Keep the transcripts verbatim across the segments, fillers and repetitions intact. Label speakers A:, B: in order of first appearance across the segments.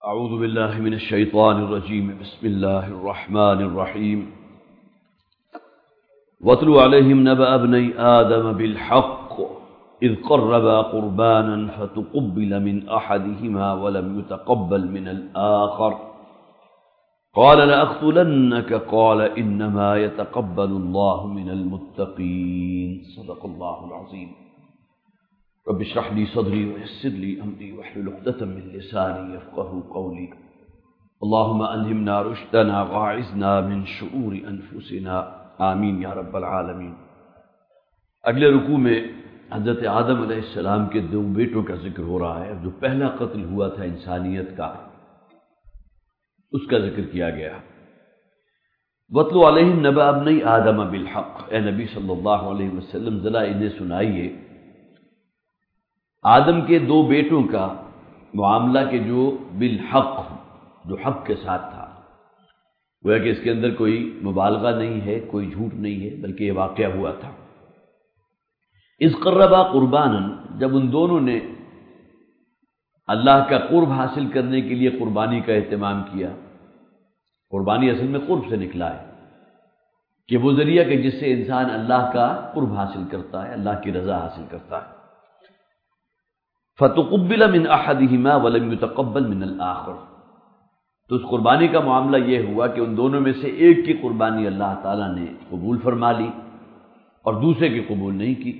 A: اعوذ باللہ من الشیطان الرجیم بسم اللہ الرحمن الرحیم واتل علیہم نبأ ابنی آدم بالحق اذ قربا قربانا فتقبل من احدہما ولم يتقبل من الآخر قال لأقتلنك قال انما يتقبل اللہ من المتقین صدق اللہ العظیم رب اشرح لي صدري ويسر لي امري واحلل عقدة من لساني يفقهوا قولي اللهم الهمنا رشدنا واعذنا من شرور انفسنا آمین یا رب العالمین۔ اگلے رکوع میں حضرت آدم علیہ السلام کے دو بیٹوں کا ذکر ہو رہا ہے۔ جو پہلا قتل ہوا تھا انسانیت کا، اس کا ذکر کیا گیا۔ وَاتْلُ عَلَيْهِمْ نَبَأَ ابْنَيْ آدَمَ بِالْحَقِّ، اے نبی صلی اللہ علیہ وسلم ذرا انہیں سنائیے آدم کے دو بیٹوں کا معاملہ کہ جو بالحق، جو حق کے ساتھ تھا۔ گویا کہ اس کے اندر کوئی مبالغہ نہیں ہے، کوئی جھوٹ نہیں ہے، بلکہ یہ واقعہ ہوا تھا۔ اذ قربا قربانا، جب ان دونوں نے اللہ کا قرب حاصل کرنے کے لیے قربانی کا اہتمام کیا۔ قربانی اصل میں قرب سے نکلا ہے کہ وہ ذریعہ کہ جس سے انسان اللہ کا قرب حاصل کرتا ہے، اللہ کی رضا حاصل کرتا ہے۔ فتقبل من احدہما ولم يتقبل من الآخر، تو اس قربانی کا معاملہ یہ ہوا کہ ان دونوں میں سے ایک کی قربانی اللہ تعالیٰ نے قبول فرما لی اور دوسرے کی قبول نہیں کی۔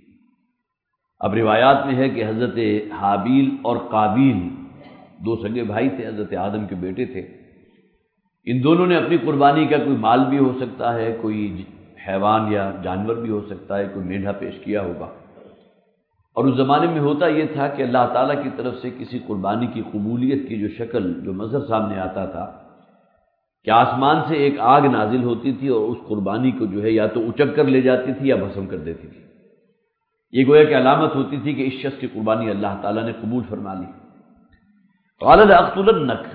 A: اب روایات میں ہے کہ حضرت حابیل اور قابیل دو سگے بھائی تھے، حضرت آدم کے بیٹے تھے۔ ان دونوں نے اپنی قربانی کا کوئی مال بھی ہو سکتا ہے، کوئی حیوان یا جانور بھی ہو سکتا ہے، کوئی میڈھا پیش کیا ہوگا۔ اور اس زمانے میں ہوتا یہ تھا کہ اللہ تعالیٰ کی طرف سے کسی قربانی کی قبولیت کی جو شکل، جو منظر سامنے آتا تھا کہ آسمان سے ایک آگ نازل ہوتی تھی اور اس قربانی کو جو ہے یا تو اچک کر لے جاتی تھی یا بھسم کر دیتی تھی۔ یہ گویا کہ علامت ہوتی تھی کہ اس شخص کی قربانی اللہ تعالیٰ نے قبول فرما لی۔ قال لأقتلنك،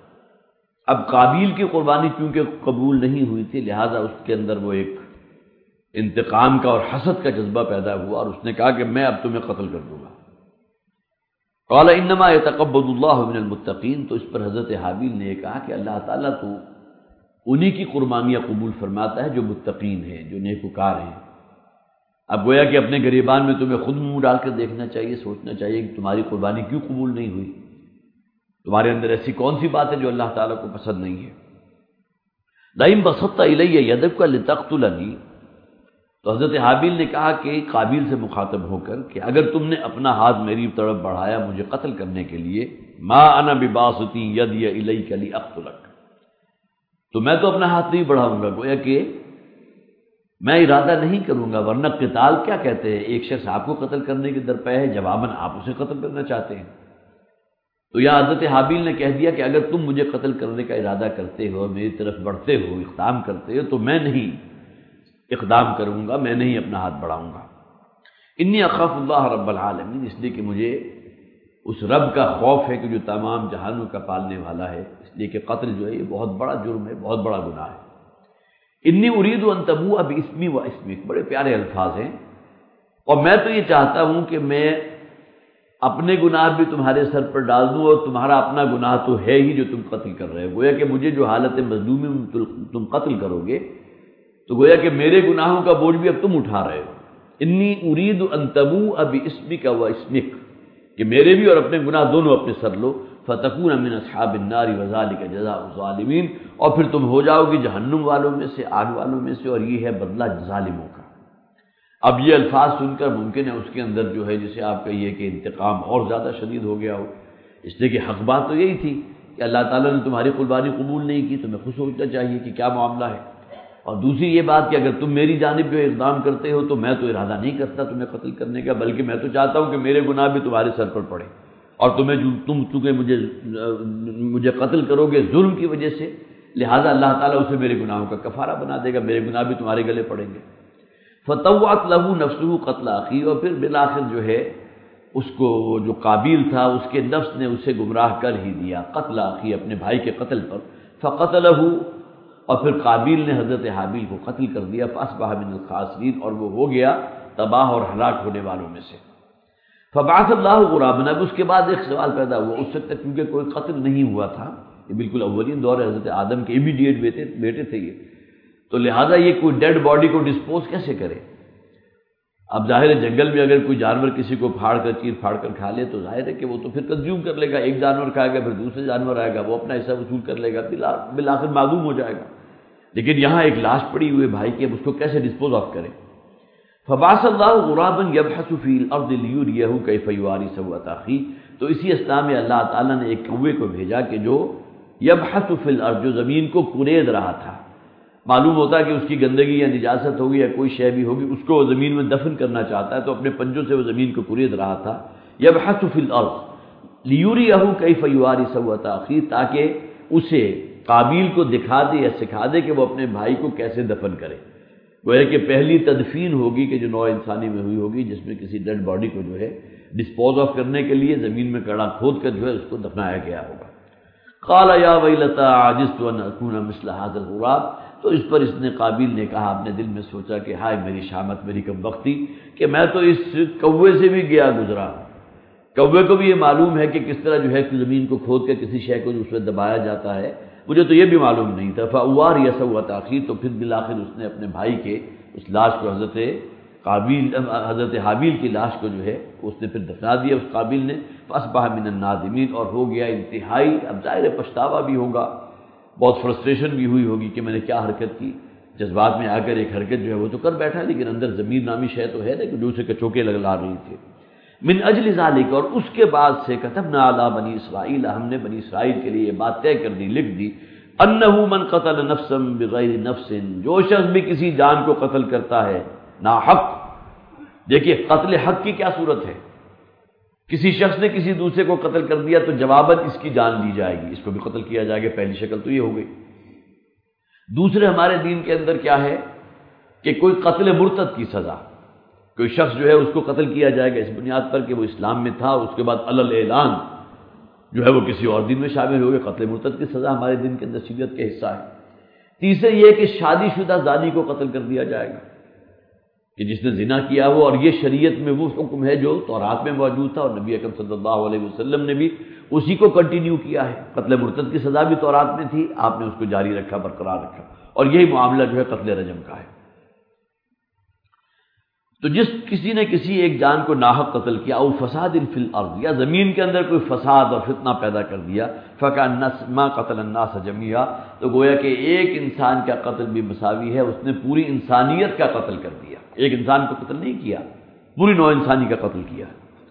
A: اب قابیل کی قربانی چونکہ قبول نہیں ہوئی تھی، لہذا اس کے اندر وہ ایک انتقام کا اور حسد کا جذبہ پیدا ہوا اور اس نے کہا کہ میں اب تمہیں قتل کر دوں گا۔ قال انما يتقبل اللہ من المتقین، تو اس پر حضرت حابیل نے یہ کہا کہ اللہ تعالیٰ تو انہی کی قربانیاں قبول فرماتا ہے جو متقین ہیں، جو نیکوکار ہیں۔ اب گویا کہ اپنے گریبان میں تمہیں خود منہ ڈال کر دیکھنا چاہیے، سوچنا چاہیے کہ تمہاری قربانی کیوں قبول نہیں ہوئی، تمہارے اندر ایسی کون سی بات ہے جو اللہ تعالیٰ کو پسند نہیں ہے۔ لئن بسطت الی یدک لتقتلنی، تو حضرت حابیل نے کہا کہ قابیل سے مخاطب ہو کر کہ اگر تم نے اپنا ہاتھ میری طرف بڑھایا مجھے قتل کرنے کے لیے، ما انا بباسط یدی الیک لاقتلک، تو میں تو اپنا ہاتھ نہیں بڑھاؤں گا، گویا کہ میں ارادہ نہیں کروں گا، ورنہ قتال کیا کہتے ہیں، ایک شخص آپ کو قتل کرنے کے درپے ہے، جواباً آپ اسے قتل کرنا چاہتے ہیں۔ تو یا حضرت حابیل نے کہہ دیا کہ اگر تم مجھے قتل کرنے کا ارادہ کرتے ہو، میری طرف بڑھتے ہو، اقدام کرتے ہو، تو میں نہیں اقدام کروں گا، میں نہیں اپنا ہاتھ بڑھاؤں گا۔ انی اخاف اللہ رب العالمین، اس لیے کہ مجھے اس رب کا خوف ہے کہ جو تمام جہانوں کا پالنے والا ہے، اس لیے کہ قتل جو ہے یہ بہت بڑا جرم ہے، بہت بڑا گناہ ہے۔ انی ارید ان تبوء باسمی و اسمک، بڑے پیارے الفاظ ہیں، اور میں تو یہ چاہتا ہوں کہ میں اپنے گناہ بھی تمہارے سر پر ڈال دوں، اور تمہارا اپنا گناہ تو ہے ہی جو تم قتل کر رہے ہو، گویا کہ مجھے جو حالت مظلومی میں تم قتل کرو گے تو گویا کہ میرے گناہوں کا بوجھ بھی اب تم اٹھا رہے ہو۔ انی ارید ان تبوء باسمک و اسمک، کہ میرے بھی اور اپنے گناہ دونوں اپنے سر لو، فتکون من اصحاب النار وذلک جزاء الظالمین، اور پھر تم ہو جاؤ گی جہنم والوں میں سے، آگ والوں میں سے، اور یہ ہے بدلہ ظالموں کا۔ اب یہ الفاظ سن کر ممکن ہے اس کے اندر جو ہے جسے آپ کہیے کہ انتقام اور زیادہ شدید ہو گیا ہو، اس لیے کہ حق بات تو یہی تھی کہ اللہ تعالیٰ نے تمہاری قربانی قبول نہیں کی، تمہیں خود سوچنا چاہیے کہ کیا معاملہ ہے۔ اور دوسری یہ بات کہ اگر تم میری جانب جو اقدام کرتے ہو تو میں تو ارادہ نہیں کرتا تمہیں قتل کرنے کا، بلکہ میں تو چاہتا ہوں کہ میرے گناہ بھی تمہارے سر پر پڑے، اور تمہیں جو تم چونکہ مجھے مجھے قتل کرو گے ظلم کی وجہ سے، لہذا اللہ تعالیٰ اسے میرے گناہوں کا کفارہ بنا دے گا، میرے گناہ بھی تمہارے گلے پڑیں گے۔ فطوعت له نفسه قتل اخی، اور پھر بالآخر جو ہے اس کو جو قابیل تھا اس کے نفس نے اسے گمراہ کر ہی دیا، قتل اخی، اپنے بھائی کے قتل پر، فقتله، اور پھر قابیل نے حضرت حابیل کو قتل کر دیا، فاصبح من الخاسرین، اور وہ ہو گیا تباہ اور ہلاک ہونے والوں میں سے۔ فبعث اللہ غرابا، اب اس کے بعد ایک سوال پیدا ہوا، اس وقت تک کیونکہ کوئی قتل نہیں ہوا تھا، یہ بالکل اولین دور ہے، حضرت آدم کے امیڈیٹ بیٹے بیٹے تھے یہ، تو لہٰذا یہ کوئی ڈیڈ باڈی کو ڈسپوز کیسے کرے؟ اب ظاہر ہے جنگل میں اگر کوئی جانور کسی کو پھاڑ کر چیر پھاڑ کر کھا لے تو ظاہر ہے کہ وہ تو پھر کنزیوم کر لے گا، ایک جانور کھائے گا پھر دوسرے جانور آئے گا، وہ اپنا حصہ وصول کر لے گا، بالآخر معدوم ہو جائے گا۔ لیکن یہاں ایک لاش پڑی ہوئی بھائی کی، اب اس کو کیسے ڈسپوز آف کرے؟ فبعث اللہ غرابا یبحث فی الارض لیریہ کیف یواری سوءۃ اخیہ، تو اسی اسنا میں اللہ تعالیٰ نے ایک کوے کو بھیجا کہ جو یبحث فی الارض، جو زمین کو کورید رہا تھا، معلوم ہوتا ہے کہ اس کی گندگی یا نجاست ہوگی یا کوئی شے بھی ہوگی، اس کو وہ زمین میں دفن کرنا چاہتا ہے، تو اپنے پنجوں سے وہ زمین کو کورید رہا تھا۔ یبحث فی الارض لیریہ کیف یواری سوءۃ اخیہ، تاکہ اسے قابیل کو دکھا دے یا سکھا دے کہ وہ اپنے بھائی کو کیسے دفن کرے۔ وہ ہے کہ پہلی تدفین ہوگی کہ جو نوع انسانی میں ہوئی ہوگی، جس میں کسی ڈیڈ باڈی کو جو ہے ڈسپوز آف کرنے کے لیے زمین میں کڑا کھود کر جو ہے اس کو دفنایا گیا ہوگا۔ قال یا ویلتى عجزت ان اكون مثل هذا الغراب، تو اس پر اس نے قابیل نے کہا، اپنے دل میں سوچا کہ ہائے میری شامت، میری کم بختی کہ میں تو اس کوے سے بھی گیا گزرا۔ کوے کو بھی یہ معلوم ہے کہ کس طرح جو ہے زمین کو کھود کر کسی شے کو اس میں دبایا جاتا ہے، مجھے تو یہ بھی معلوم نہیں تھا۔ فأواری سوءۃ اخیہ، تو پھر بالآخر اس نے اپنے بھائی کے اس لاش کو، حضرت قابیل حضرت حابیل کی لاش کو جو ہے اس نے پھر دفنا دیا اس قابیل نے۔ فاصبح من النادمین، اور ہو گیا انتہائی، اب ظاہر پچھتاوا بھی ہوگا، بہت فرسٹریشن بھی ہوئی ہوگی کہ میں نے کیا حرکت کی، جذبات میں آ کر ایک حرکت جو ہے وہ تو کر بیٹھا، لیکن اندر ضمیر نامی شے تو ہے نا کہ جو اسے کچوکے لگلا رہی تھی۔ من اجل ذالک، اور اس کے بعد سے کتبنا علی بنی اسرائیل، ہم نے بنی اسرائیل کے لیے یہ بات طے کر دی، لکھ دی، انہ من قتل نفسا بغیر نفس، جو شخص بھی کسی جان کو قتل کرتا ہے ناحق، دیکھیے قتل حق کی کیا صورت ہے، کسی شخص نے کسی دوسرے کو قتل کر دیا تو جواباً اس کی جان لی جائے گی، اس کو بھی قتل کیا جائے گا، پہلی شکل تو یہ ہو گئی۔ دوسرے ہمارے دین کے اندر کیا ہے کہ کوئی قتل مرتد کی سزا، کوئی شخص جو ہے اس کو قتل کیا جائے گا اس بنیاد پر کہ وہ اسلام میں تھا، اس کے بعد علل اعلان جو ہے وہ کسی اور دین میں شامل ہو گئے، قتل مرتد کی سزا ہمارے دین کے اندر شریعت کا حصہ ہے۔ تیسرے یہ کہ شادی شدہ زانی کو قتل کر دیا جائے گا کہ جس نے زنا کیا ہو، اور یہ شریعت میں وہ حکم ہے جو تورات میں موجود تھا، اور نبی اکرم صلی اللہ علیہ وسلم نے بھی اسی کو کنٹینیو کیا ہے۔ قتل مرتد کی سزا بھی تورات میں تھی، آپ نے اس کو جاری رکھا، برقرار رکھا، اور یہی معاملہ جو ہے قتل رجم کا ہے۔ تو جس کسی نے کسی ایک جان کو ناحق قتل کیا، او فساد فی الارض، یا زمین کے اندر کوئی فساد اور فتنہ پیدا کر دیا، فکأنما قتل الناس جميعا، تو گویا کہ ایک انسان کا قتل بھی مساوی ہے، اس نے پوری انسانیت کا قتل کر دیا، ایک انسان کو قتل نہیں کیا، پوری نوع انسانی کا قتل کیا۔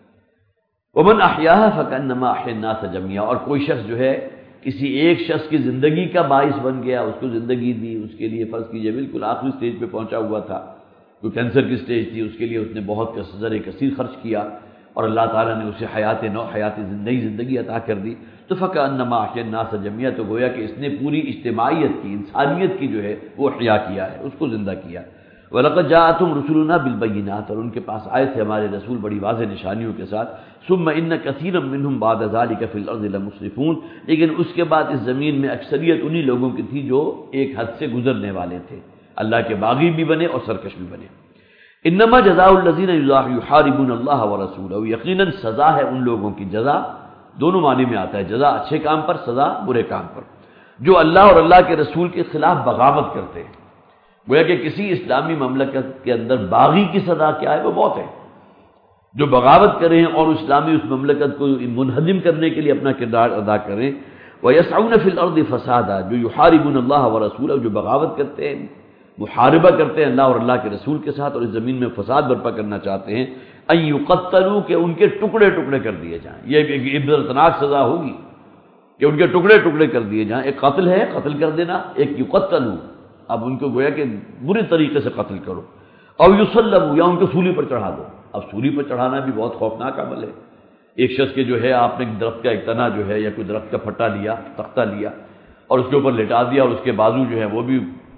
A: ومن احیاها فکأنما احیا الناس جميعا، اور کوئی شخص جو ہے کسی ایک شخص کی زندگی کا باعث بن گیا، اس کو زندگی دی، اس کے لیے فرض کیجئے بالکل آخری سٹیج پہ پہنچا ہوا تھا، کوئی کینسر کی سٹیج تھی، اس کے لیے اس نے بہت زر کثیر خرچ کیا، اور اللہ تعالیٰ نے اسے حیات نو، حیات زندگی زندگی عطا کر دی، تو فکأنما احیا الناس جميعا، تو گویا کہ اس نے پوری اجتماعیت کی، انسانیت کی جو ہے وہ احیا کیا ہے، اس کو زندہ کیا۔ وَلَقَدْ جَاءَتْهُمْ رُسُلُنَا بِالْبَيِّنَاتِ، اور ان کے پاس آئے تھے ہمارے رسول بڑی واضح نشانیوں کے ساتھ۔ ثُمَّ إِنَّ كَثِيرًا مِّنْهُمْ بَعْدَ ذَلِكَ فِي الْأَرْضِ لَمُسْرِفُونَ، لیکن اس کے بعد اس زمین میں اکثریت انہی لوگوں کی تھی جو ایک حد سے گزرنے والے تھے، اللہ کے باغی بھی بنے اور سرکش بھی بنے۔ انما جزاء الذین یحاربون اللہ ورسولہ، یقیناً سزا ہے ان لوگوں کی، جزا دونوں معنی میں آتا ہے، جزا اچھے کام پر، سزا برے کام پر، جو اللہ اور اللہ کے رسول کے خلاف بغاوت کرتے ہیں۔ گویا کہ کسی اسلامی مملکت کے اندر باغی کی سزا کیا ہے، وہ موت ہے۔ جو بغاوت کریں اور اسلامی اس مملکت کو منہدم کرنے کے لیے اپنا کردار ادا کریں، وَيَسْعَوْنَ فِي الْأَرْضِ فَسَادًا، جو یحاربون اللہ ورسولہ، جو بغاوت کرتے ہیں، محاربہ کرتے ہیں اللہ اور اللہ کے رسول کے ساتھ، اور اس زمین میں فساد برپا کرنا چاہتے ہیں، ان یقتلوا، کہ ان کے ٹکڑے ٹکڑے کر دیے جائیں۔ یہ ایک عبرتناک سزا ہوگی کہ ان کے ٹکڑے ٹکڑے کر دیے جائیں۔ ایک قتل ہے، قتل کر دینا، ایک یقتلوا، اب ان کو گویا کہ بری طریقے سے قتل کرو، او یصلبوا، یا ان کو سولی پر چڑھا دو۔ اب سولی پر چڑھانا بھی بہت خوفناک عمل ہے۔ ایک شخص کے جو ہے آپ نے درخت کا ایک تنا جو ہے یا کوئی درخت کا پھٹا لیا، تختہ لیا، اور اس کے اوپر لٹا دیا، اور اس کے بازو جو ہے وہ بھی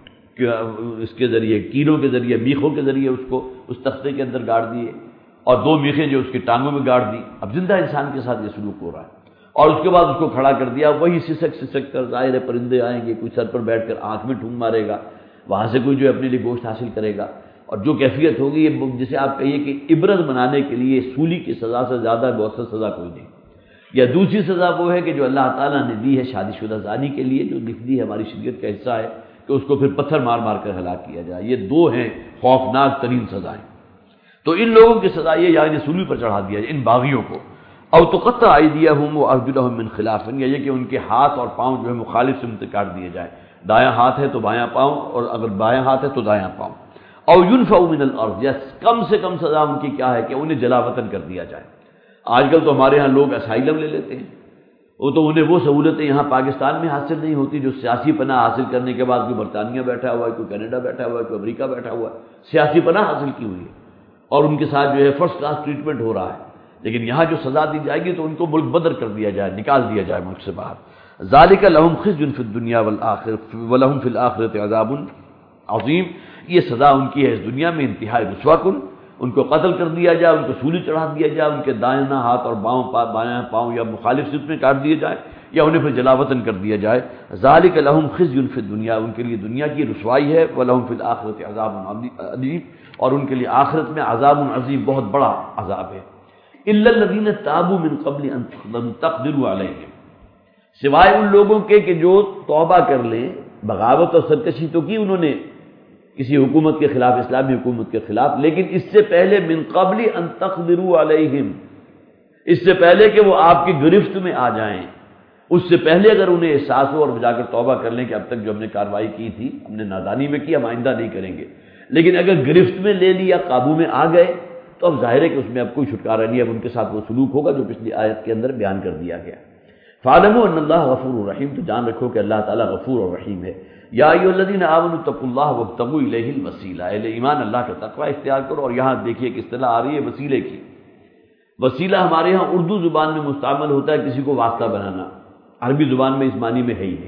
A: اس کے ذریعے، کیلوں کے ذریعے، میخوں کے ذریعے اس کو اس تختے کے اندر گاڑ دیے، اور دو میخیں جو اس کی ٹانگوں میں گاڑ دی۔ اب زندہ انسان کے ساتھ یہ سلوک ہو رہا ہے، اور اس کے بعد اس کو کھڑا کر دیا، وہی سسک سسک کر، ظاہر ہے پرندے آئیں گے، کوئی سر پر بیٹھ کر آنکھ میں ٹھونگ مارے گا، وہاں سے کوئی جو اپنے لیے گوشت حاصل کرے گا۔ اور جو کیفیت ہوگی یہ جسے آپ کہیے کہ عبرت بنانے کے لیے سولی کی سزا سے زیادہ مؤثر سزا کوئی نہیں. یا دوسری سزا وہ ہے کہ جو اللہ تعالیٰ نے دی ہے شادی شدہ زانی کے لیے، جو لکھ دی ہے ہماری شریعت کا حصہ ہے کہ اس کو پھر پتھر مار مار کر ہلاک کیا جائے. یہ دو ہیں خوفناک ترین سزائیں. تو ان لوگوں کی سزا یہ یعنی سولی پر چڑھا دیا جائے ان باغیوں کو. او تقطع ایدیہم وارجلہم من خلاف، یا یہ کہ ان کے ہاتھ اور پاؤں جو ہے مخالف سمت سے کاٹ دیے جائے. دایاں ہاتھ ہے تو بایاں پاؤں، اور اگر بایاں ہاتھ ہے تو دایاں پاؤں. او ینفعوا من الارض، یا کم سے کم سزا ان کی کیا ہے کہ انہیں جلا وطن کر دیا جائے. آج کل تو ہمارے ہاں لوگ اسائلم لے لیتے ہیں، وہ تو انہیں وہ سہولتیں یہاں پاکستان میں حاصل نہیں ہوتی جو سیاسی پناہ حاصل کرنے کے بعد کوئی برطانیہ بیٹھا ہوا ہے، کوئی کینیڈا بیٹھا ہوا ہے، کوئی امریکہ بیٹھا ہوا ہے، سیاسی پناہ حاصل کی ہوئی ہے اور ان کے ساتھ جو ہے فرسٹ کلاس ٹریٹمنٹ ہو رہا ہے. لیکن یہاں جو سزا دی جائے گی تو ان کو ملک بدر کر دیا جائے، نکال دیا جائے ملک سے باہر. ذالک لہم خزی فی الدنیا والآخرۃ ولہم فی الآخرۃ عذاب عظیم، یہ سزا ان کی ہے اس دنیا میں انتہائی رسوا کن. ان کو قتل کر دیا جائے، ان کو سولی چڑھا دیا جائے، ان کے دائنا ہاتھ اور باؤں بایاں پاؤں یا مخالف سمت میں کاٹ دیے جائے، یا انہیں پھر جلا وطن کر دیا جائے. ذالک لہم خزی فی الدنیا، ان کے لیے دنیا کی رسوائی ہے. ولہم فی الآخرۃ عذاب عظیم، اور ان کے لیے آخرت میں عذاب عظیم بہت بڑا عذاب ہے. الا الذین تابوا من قبل ان تقدروا علیہم، سوائے ان لوگوں کے کہ جو توبہ کر لیں. بغاوت اور سرکشی تو کی انہوں نے کسی حکومت کے خلاف، اسلامی حکومت کے خلاف، لیکن اس سے پہلے من قبل ان تقدروا علیہم، اس سے پہلے کہ وہ آپ کی گرفت میں آ جائیں، اس سے پہلے اگر انہیں احساس ہو اور جا کر توبہ کر لیں کہ اب تک جو ہم نے کارروائی کی تھی ہم نے نادانی میں کی، ہم آئندہ نہیں کریں گے. لیکن اگر گرفت میں لے لیا، قابو میں آ گئے، تو اب ظاہر ہے کہ اس میں اب کوئی چھٹکارا نہیں ہے، اب ان کے ساتھ وہ سلوک ہوگا جو پچھلی آیت کے اندر بیان کر دیا گیا. فَاعْلَمُوا أَنَّ اللَّهَ غَفُورٌ رَحِيمٌ، تو جان رکھو کہ اللہ تعالیٰ غفور اور رحیم ہے. یا ایھا الذین آمنوا اتقوا اللہ وابتغوا الیہ الوسیلہ، اہل ایمان اللہ کا تقوی اختیار کرو. اور یہاں دیکھیے کہ اصطلاح آ رہی ہے وسیلے کی. وسیلہ ہمارے ہاں اردو زبان میں مستعمل ہوتا ہے کسی کو واسطہ بنانا، عربی زبان میں اس معنی میں ہے ہی نہیں.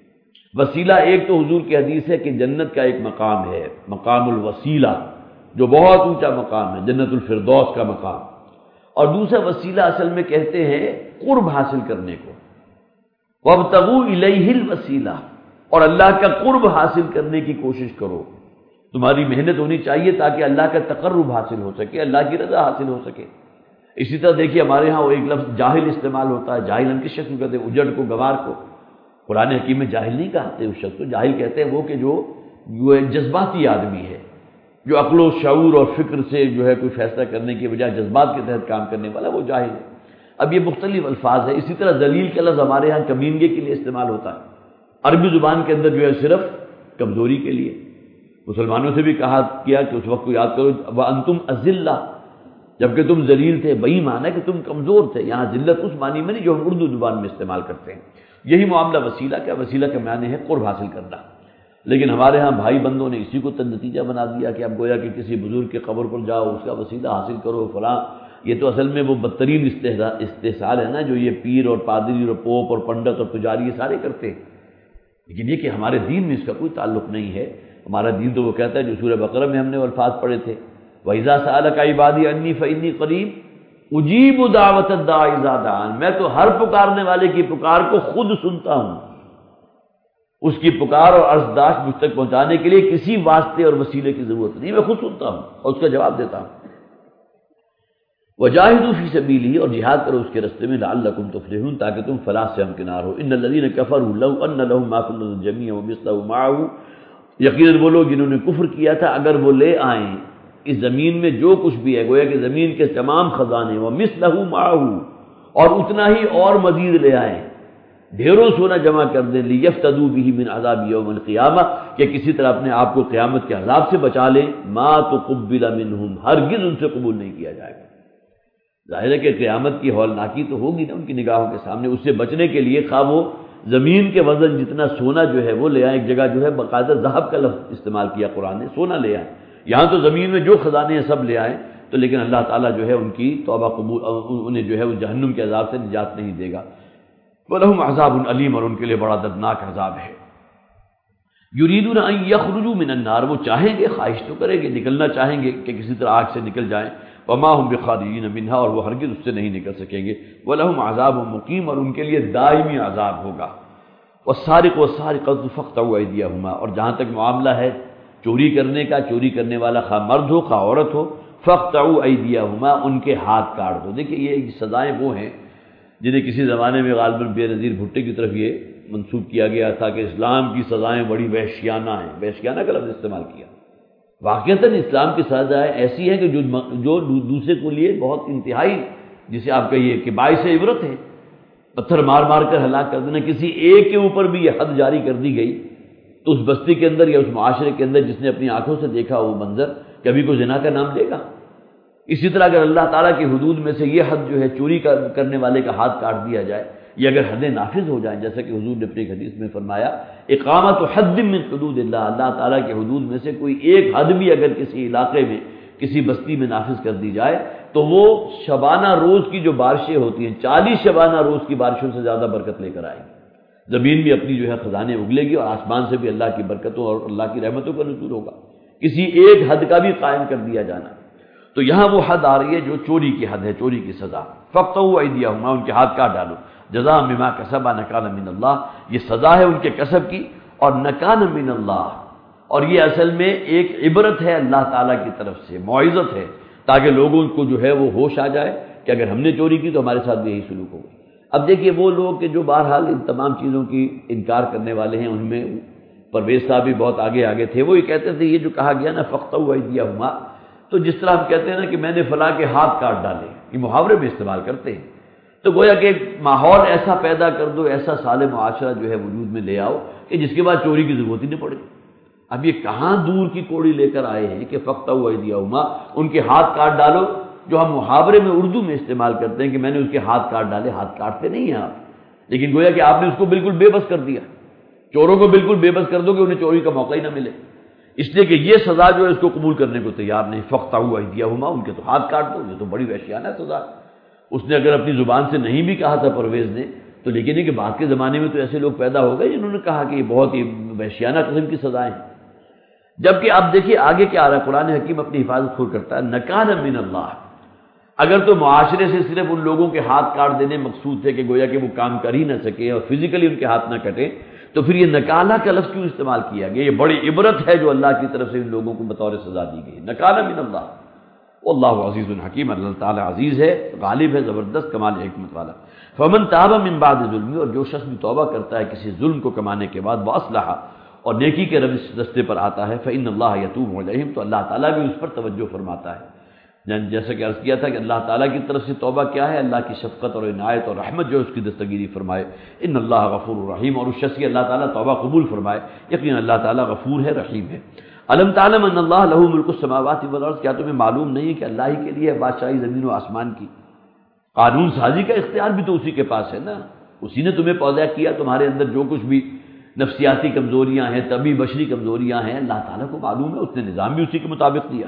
A: وسیلہ ایک تو حضور کی حدیث ہے کہ جنت کا ایک مقام ہے، مقام الوسیلہ، جو بہت اونچا مقام ہے، جنت الفردوس کا مقام. اور دوسرا وسیلہ اصل میں کہتے ہیں قرب حاصل کرنے کو. وابتغوا الیہ الوسیلہ، اور اللہ کا قرب حاصل کرنے کی کوشش کرو. تمہاری محنت ہونی چاہیے تاکہ اللہ کا تقرب حاصل ہو سکے، اللہ کی رضا حاصل ہو سکے. اسی طرح دیکھیے ہمارے ہاں وہ ایک لفظ جاہل استعمال ہوتا ہے. جاہل ہم کس شخص کو کہتے ہیں؟ اجڑ کو، گوار کو. قرآن حکیم میں جاہل نہیں کہتے اس شخص کو، جاہل کہتے ہیں وہ کہ جو جو ایک جذباتی آدمی ہے، جو عقل و شعور اور فکر سے جو ہے کوئی فیصلہ کرنے کی بجائے جذبات کے تحت کام کرنے والا، وہ جاہل ہے. اب یہ مختلف الفاظ ہے. اسی طرح ذلیل کا لفظ ہمارے ہاں کمینگے کے لیے استعمال ہوتا ہے، عربی زبان کے اندر جو ہے صرف کمزوری کے لیے. مسلمانوں سے بھی کہا کیا کہ اس وقت کو یاد کرو وانتم اذلہ، جبکہ تم ذلیل تھے. وہی معنی ہے کہ تم کمزور تھے. یہاں ذلت اس معنی میں نہیں جو ہم اردو زبان میں استعمال کرتے ہیں. یہی معاملہ وسیلہ کا. وسیلہ کا معنی ہے قرب حاصل کرنا. لیکن ہمارے ہاں بھائی بندوں نے اسی کو نتیجہ بنا دیا کہ اب گویا کہ کسی بزرگ کے قبر پر جاؤ، اس کا وسیلہ حاصل کرو فلاں. یہ تو اصل میں وہ بدترین استحصال ہے نا جو یہ پیر اور پادری اور پوپ اور پنڈت اور پجاری یہ سارے کرتے ہیں. لیکن یہ کہ ہمارے دین میں اس کا کوئی تعلق نہیں ہے. ہمارا دین تو وہ کہتا ہے جو سورہ بقرہ میں ہم نے وہ الفاظ پڑھے تھے، وَإِذَا سَأَلَكَ عِبَادِي عَنِّي فَإِنِّي قَرِيبٌ أُجِيبُ دَعْوَةَ الدَّاعِ إِذَا دَعَانِ، میں تو ہر پکارنے والے کی پکار کو خود سنتا ہوں. اس کی پکار اور عرضداشت مجھ تک پہنچانے کے لیے کسی واسطے اور وسیلے کی ضرورت نہیں، میں خود سنتا ہوں اور اس کا جواب دیتا ہوں. وَجَاهِدُوا فِي سَبِيلِهِ، اور جہاد کرو اس کے راستے میں، لَعَلَّكُمْ تُفْلِحُونَ، تاکہ تم فلاح سے ہمکنار ہو. إِنَّ الَّذِينَ كَفَرُوا لَوْ أَنَّ لَهُم مَّا فِي الْأَرْضِ جَمِيعًا وَمِثْلَهُ مَعَهُ، یقیناً وہ لوگ جنہوں نے کفر کیا تھا اگر وہ لے آئیں اس زمین میں جو کچھ بھی ہے، گویا کہ زمین کے تمام خزانے، وَمِثْلَهُ مَعَهُ، اور اتنا ہی اور مزید لے آئیں، ڈھیروں سونا جمع کر دیں، لِيَفْتَدُوا بِهِ مِنْ عَذَابِ يَوْمِ الْقِيَامَةِ، کہ کسی طرح اپنے آپ کو قیامت کے عذاب سے بچا لیں. مَا تُقُبِّلَ مِنْهُمْ، ہرگز ان سے قبول نہیں کیا جائے گا. ظاہر ہے کہ قیامت کی ہولناکی تو ہوگی نا ان کی نگاہوں کے سامنے. اس سے بچنے کے لیے خواہ وہ زمین کے وزن جتنا سونا جو ہے وہ لے آئیں. ایک جگہ جو ہے باقاعدہ ذہب کا لفظ استعمال کیا قرآن نے، سونا لے آئیں. یہاں تو زمین میں جو خزانے ہیں سب لے آئیں تو، لیکن اللہ تعالیٰ جو ہے ان کی توبہ قبول، انہیں جو ہے اس جہنم کے عذاب سے نجات نہیں دے گا. وَلَهُمْ عَذَابٌ أَلِيمٌ، اور ان کے لیے بڑا دردناک عذاب ہے. يُرِيدُونَ أَن يَخْرُجُوا مِنَ النَّارِ، وہ چاہیں گے، خواہش تو کریں گے، نکلنا چاہیں گے کہ کسی طرح آگ سے نکل جائیں. وَمَا هُمْ بِخَارِجِينَ مِنْهَا، اور وہ ہرگز اس سے نہیں نکل سکیں گے. وَلَهُمْ عَذَابٌ مُقِيمٌ، اور ان کے لیے دائمی عذاب ہوگا. وَالسَّارِقُ وَالسَّارِقَةُ فَاقْطَعُوا أَيْدِيَهُمَا، اور جہاں تک معاملہ ہے چوری کرنے کا، چوری کرنے والا خواہ مرد ہو خواہ عورت ہو، فاقطعوا ایدیہما، ان کے ہاتھ کاٹ دو۔ دیکھیے یہ سزائیں وہ ہیں جنہیں کسی زمانے میں غالباً بے نظیر بھٹو کی طرف یہ منسوب کیا گیا تھا کہ اسلام کی سزائیں بڑی وحشیانہ ہیں، وحشیانہ کا لفظ استعمال کیا۔ واقعتاً اسلام کی سزائیں ایسی ہیں کہ جو جو دوسرے کو لیے بہت انتہائی، جسے آپ کہیے کہ باعث عبرت ہے، پتھر مار مار کر ہلاک کر دینا۔ کسی ایک کے اوپر بھی یہ حد جاری کر دی گئی تو اس بستی کے اندر یا اس معاشرے کے اندر جس نے اپنی آنکھوں سے دیکھا وہ منظر کبھی کوئی زنا کا نام لے گا۔ اسی طرح اگر اللہ تعالیٰ کی حدود میں سے یہ حد جو ہے چوری کرنے والے کا ہاتھ کاٹ دیا جائے، یہ اگر حدیں نافذ ہو جائیں، جیسا کہ حضور نے اپنی حدیث میں فرمایا اقامت حد من حدود اللہ، اللہ تعالیٰ کے حدود میں سے کوئی ایک حد بھی اگر کسی علاقے میں کسی بستی میں نافذ کر دی جائے تو وہ شبانہ روز کی جو بارشیں ہوتی ہیں، چالیس شبانہ روز کی بارشوں سے زیادہ برکت لے کر آئے گی۔ زمین بھی اپنی جو ہے خزانے اگلے گی اور آسمان سے بھی اللہ کی برکتوں اور اللہ کی رحمتوں کا نزول ہوگا۔ کسی ایک حد کا بھی قائم کر دیا جانا، تو یہاں وہ حد آ رہی ہے جو چوری کی حد ہے، چوری کی سزا۔ فاقطعوا ایدیہما، ان کے ہاتھ کاٹ ڈالو، جزاء بما کسبا نکالا من اللہ، یہ سزا ہے ان کے کسب کی اور نکالا من اللہ، اور یہ اصل میں ایک عبرت ہے اللہ تعالیٰ کی طرف سے، موعظت ہے، تاکہ لوگوں کو جو ہے وہ ہوش آ جائے کہ اگر ہم نے چوری کی تو ہمارے ساتھ بھی یہی سلوک ہوگا۔ اب دیکھیے وہ لوگ کہ جو بہرحال ان تمام چیزوں کی انکار کرنے والے ہیں، ان میں پرویز صاحب بھی بہت آگے آگے تھے، وہ یہ کہتے تھے یہ جو کہا گیا نا فاقطعوا ایدیہما، تو جس طرح ہم کہتے ہیں نا کہ میں نے فلاں کے ہاتھ کاٹ ڈالے، یہ محاورے میں استعمال کرتے ہیں، تو گویا کہ ایک ماحول ایسا پیدا کر دو، ایسا صالح معاشرہ جو ہے وجود میں لے آؤ کہ جس کے بعد چوری کی ضرورت ہی نہیں پڑے۔ اب یہ کہاں دور کی کوڑی لے کر آئے ہیں کہ فاقطعوا ایدیہما، ان کے ہاتھ کاٹ ڈالو، جو ہم محاورے میں اردو میں استعمال کرتے ہیں کہ میں نے اس کے ہاتھ کاٹ ڈالے۔ ہاتھ کاٹتے نہیں ہیں آپ، لیکن گویا کہ آپ نے اس کو بالکل بے بس کر دیا، چوروں کو بالکل بے بس کر دو کہ انہیں چوری کا موقع ہی نہ ملے، اس لیے کہ یہ سزا جو ہے اس کو قبول کرنے کو تیار نہیں۔ فاقطعوا ایدیہما، ان کے تو ہاتھ کاٹ دو، یہ تو بڑی وحشیانہ سزا۔ اس نے اگر اپنی زبان سے نہیں بھی کہا تھا پرویز نے، تو لیکن ہے کہ بعد کے زمانے میں تو ایسے لوگ پیدا ہو گئے جنہوں نے کہا کہ یہ بہت ہی وحشیانہ قسم کی سزائیں ہیں۔ جبکہ آپ دیکھیے آگے کیا آ رہا ہے، قرآن حکیم اپنی حفاظت خود کرتا ہے، نکالا من اللہ۔ اگر تو معاشرے سے صرف ان لوگوں کے ہاتھ کاٹ دینے مقصود تھے کہ گویا کہ وہ کام کر ہی نہ سکے اور فزیکلی ان کے ہاتھ نہ کٹے، تو پھر یہ نکالا کا لفظ کیوں استعمال کیا گیا؟ یہ بڑی عبرت ہے جو اللہ کی طرف سے ان لوگوں کو بطور سزا دی گئی، نکالا من اللہ۔ واللہ عزیز الحکیم، اللہ تعالیٰ عزیز ہے، غالب ہے، زبردست، کمال حکمت والا۔ فمن تاب من بعد ظلم، اور جو شخص بھی توبہ کرتا ہے کسی ظلم کو کمانے کے بعد، واصلح، اور نیکی کے رستے پر آتا ہے، فإن اللہ یتوب علیہم، تو اللہ تعالیٰ بھی اس پر توجہ فرماتا ہے۔ جیسا کہ عرض کیا تھا کہ اللہ تعالیٰ کی طرف سے توبہ کیا ہے؟ اللہ کی شفقت اور عنایت اور رحمت جو اس کی دستگیری فرمائے، ان اللہ غفور الرحیم، اور اس شخص کی اللہ تعالیٰ توبہ قبول فرمائے، یقینا اللہ تعالیٰ غفور ہے، رحیم ہے۔ الم تعلم ان اللہ لہ ملک السماوات والارض، کیا تمہیں معلوم نہیں ہے کہ اللہ ہی کے لیے ہے بادشاہی زمین و آسمان کی؟ قانون سازی کا اختیار بھی تو اسی کے پاس ہے نا، اسی نے تمہیں پیدا کیا، تمہارے اندر جو کچھ بھی نفسیاتی کمزوریاں ہیں، طبی بشری کمزوریاں ہیں، اللہ تعالیٰ کو معلوم ہے، اس نے نظام بھی اسی کے مطابق دیا۔